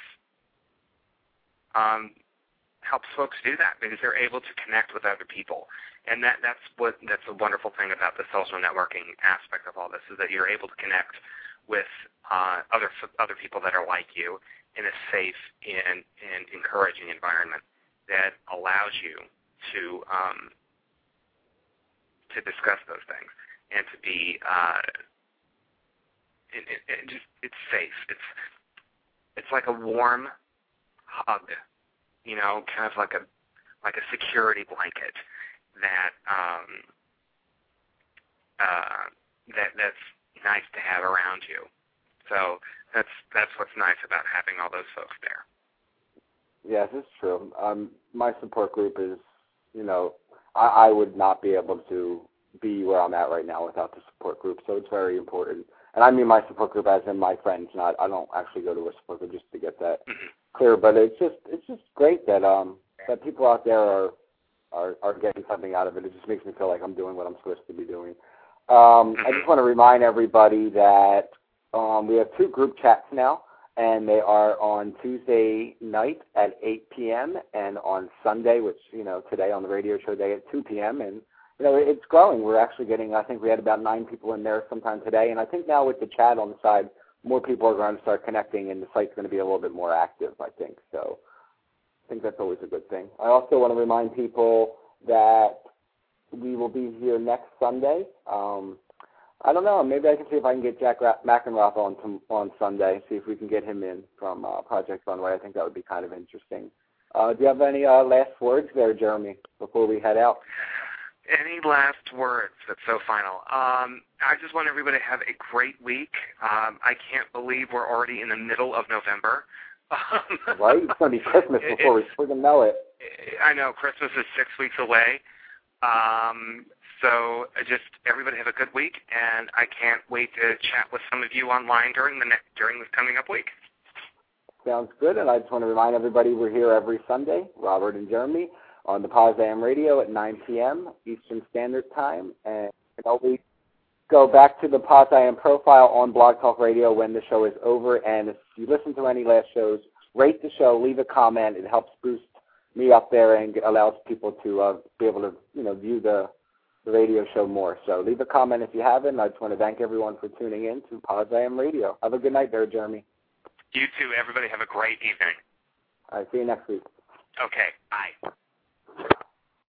Speaker 4: um, helps folks do that because they're able to connect with other people. And that, that's what that's a wonderful thing about the social networking aspect of all this is that you're able to connect with uh, other other people that are like you in a safe and, and encouraging environment that allows you to um, to discuss those things and to be uh, it, it, it just it's safe. It's it's like a warm hug, you know, kind of like a like a security blanket. That um, uh, that that's nice to have around you. So that's that's what's nice about having all those folks there.
Speaker 3: Yes, it's true. Um, my support group is, you know, I, I would not be able to be where I'm at right now without the support group. So it's very important. And I mean my support group as in my friends. Not I don't actually go to a support group just to get that
Speaker 4: mm-hmm.
Speaker 3: clear. But it's just it's just great that um that people out there are. Are, are getting something out of it. It just makes me feel like I'm doing what I'm supposed to be doing. Um, I just want to remind everybody that um, we have two group chats now, and they are on Tuesday night at eight p.m. and on Sunday, which, you know, today on the radio show day at two p.m. And, you know, it's growing. We're actually getting, I think we had about nine people in there sometime today, and I think now with the chat on the side, more people are going to start connecting, and the site's going to be a little bit more active, I think. So I think that's always a good thing. I also want to remind people that we will be here next Sunday. Um, I don't know. Maybe I can see if I can get Jack Ra- McEnroth on to, on Sunday, see if we can get him in from uh, Project Runway. I think that would be kind of interesting. Uh, do you have any uh, last words there, Jeremy, before we head out?
Speaker 4: Any last words that's so final? Um, I just want everybody to have a great week. Um, I can't believe we're already in the middle of November.
Speaker 3: Right? It's going to be Christmas before it, we freaking know it.
Speaker 4: I know. Christmas is six weeks away. Um, so just everybody have a good week, and I can't wait to chat with some of you online during the next, during this coming up week.
Speaker 3: Sounds good, and I just want to remind everybody we're here every Sunday, Robert and Jeremy, on the Paz I Am Radio at nine p.m. Eastern Standard Time, and you know, we go back to the Paz I Am profile on Blog Talk Radio when the show is over. And if you listen to any last shows, rate the show, leave a comment. It helps boost me up there and allows people to uh, be able to, you know, view the, the radio show more. So leave a comment if you haven't. I just want to thank everyone for tuning in to Paz I Am Radio. Have a good night there, Jeremy.
Speaker 4: You too. Everybody have a great evening.
Speaker 3: All right, see you next week.
Speaker 4: Okay, bye.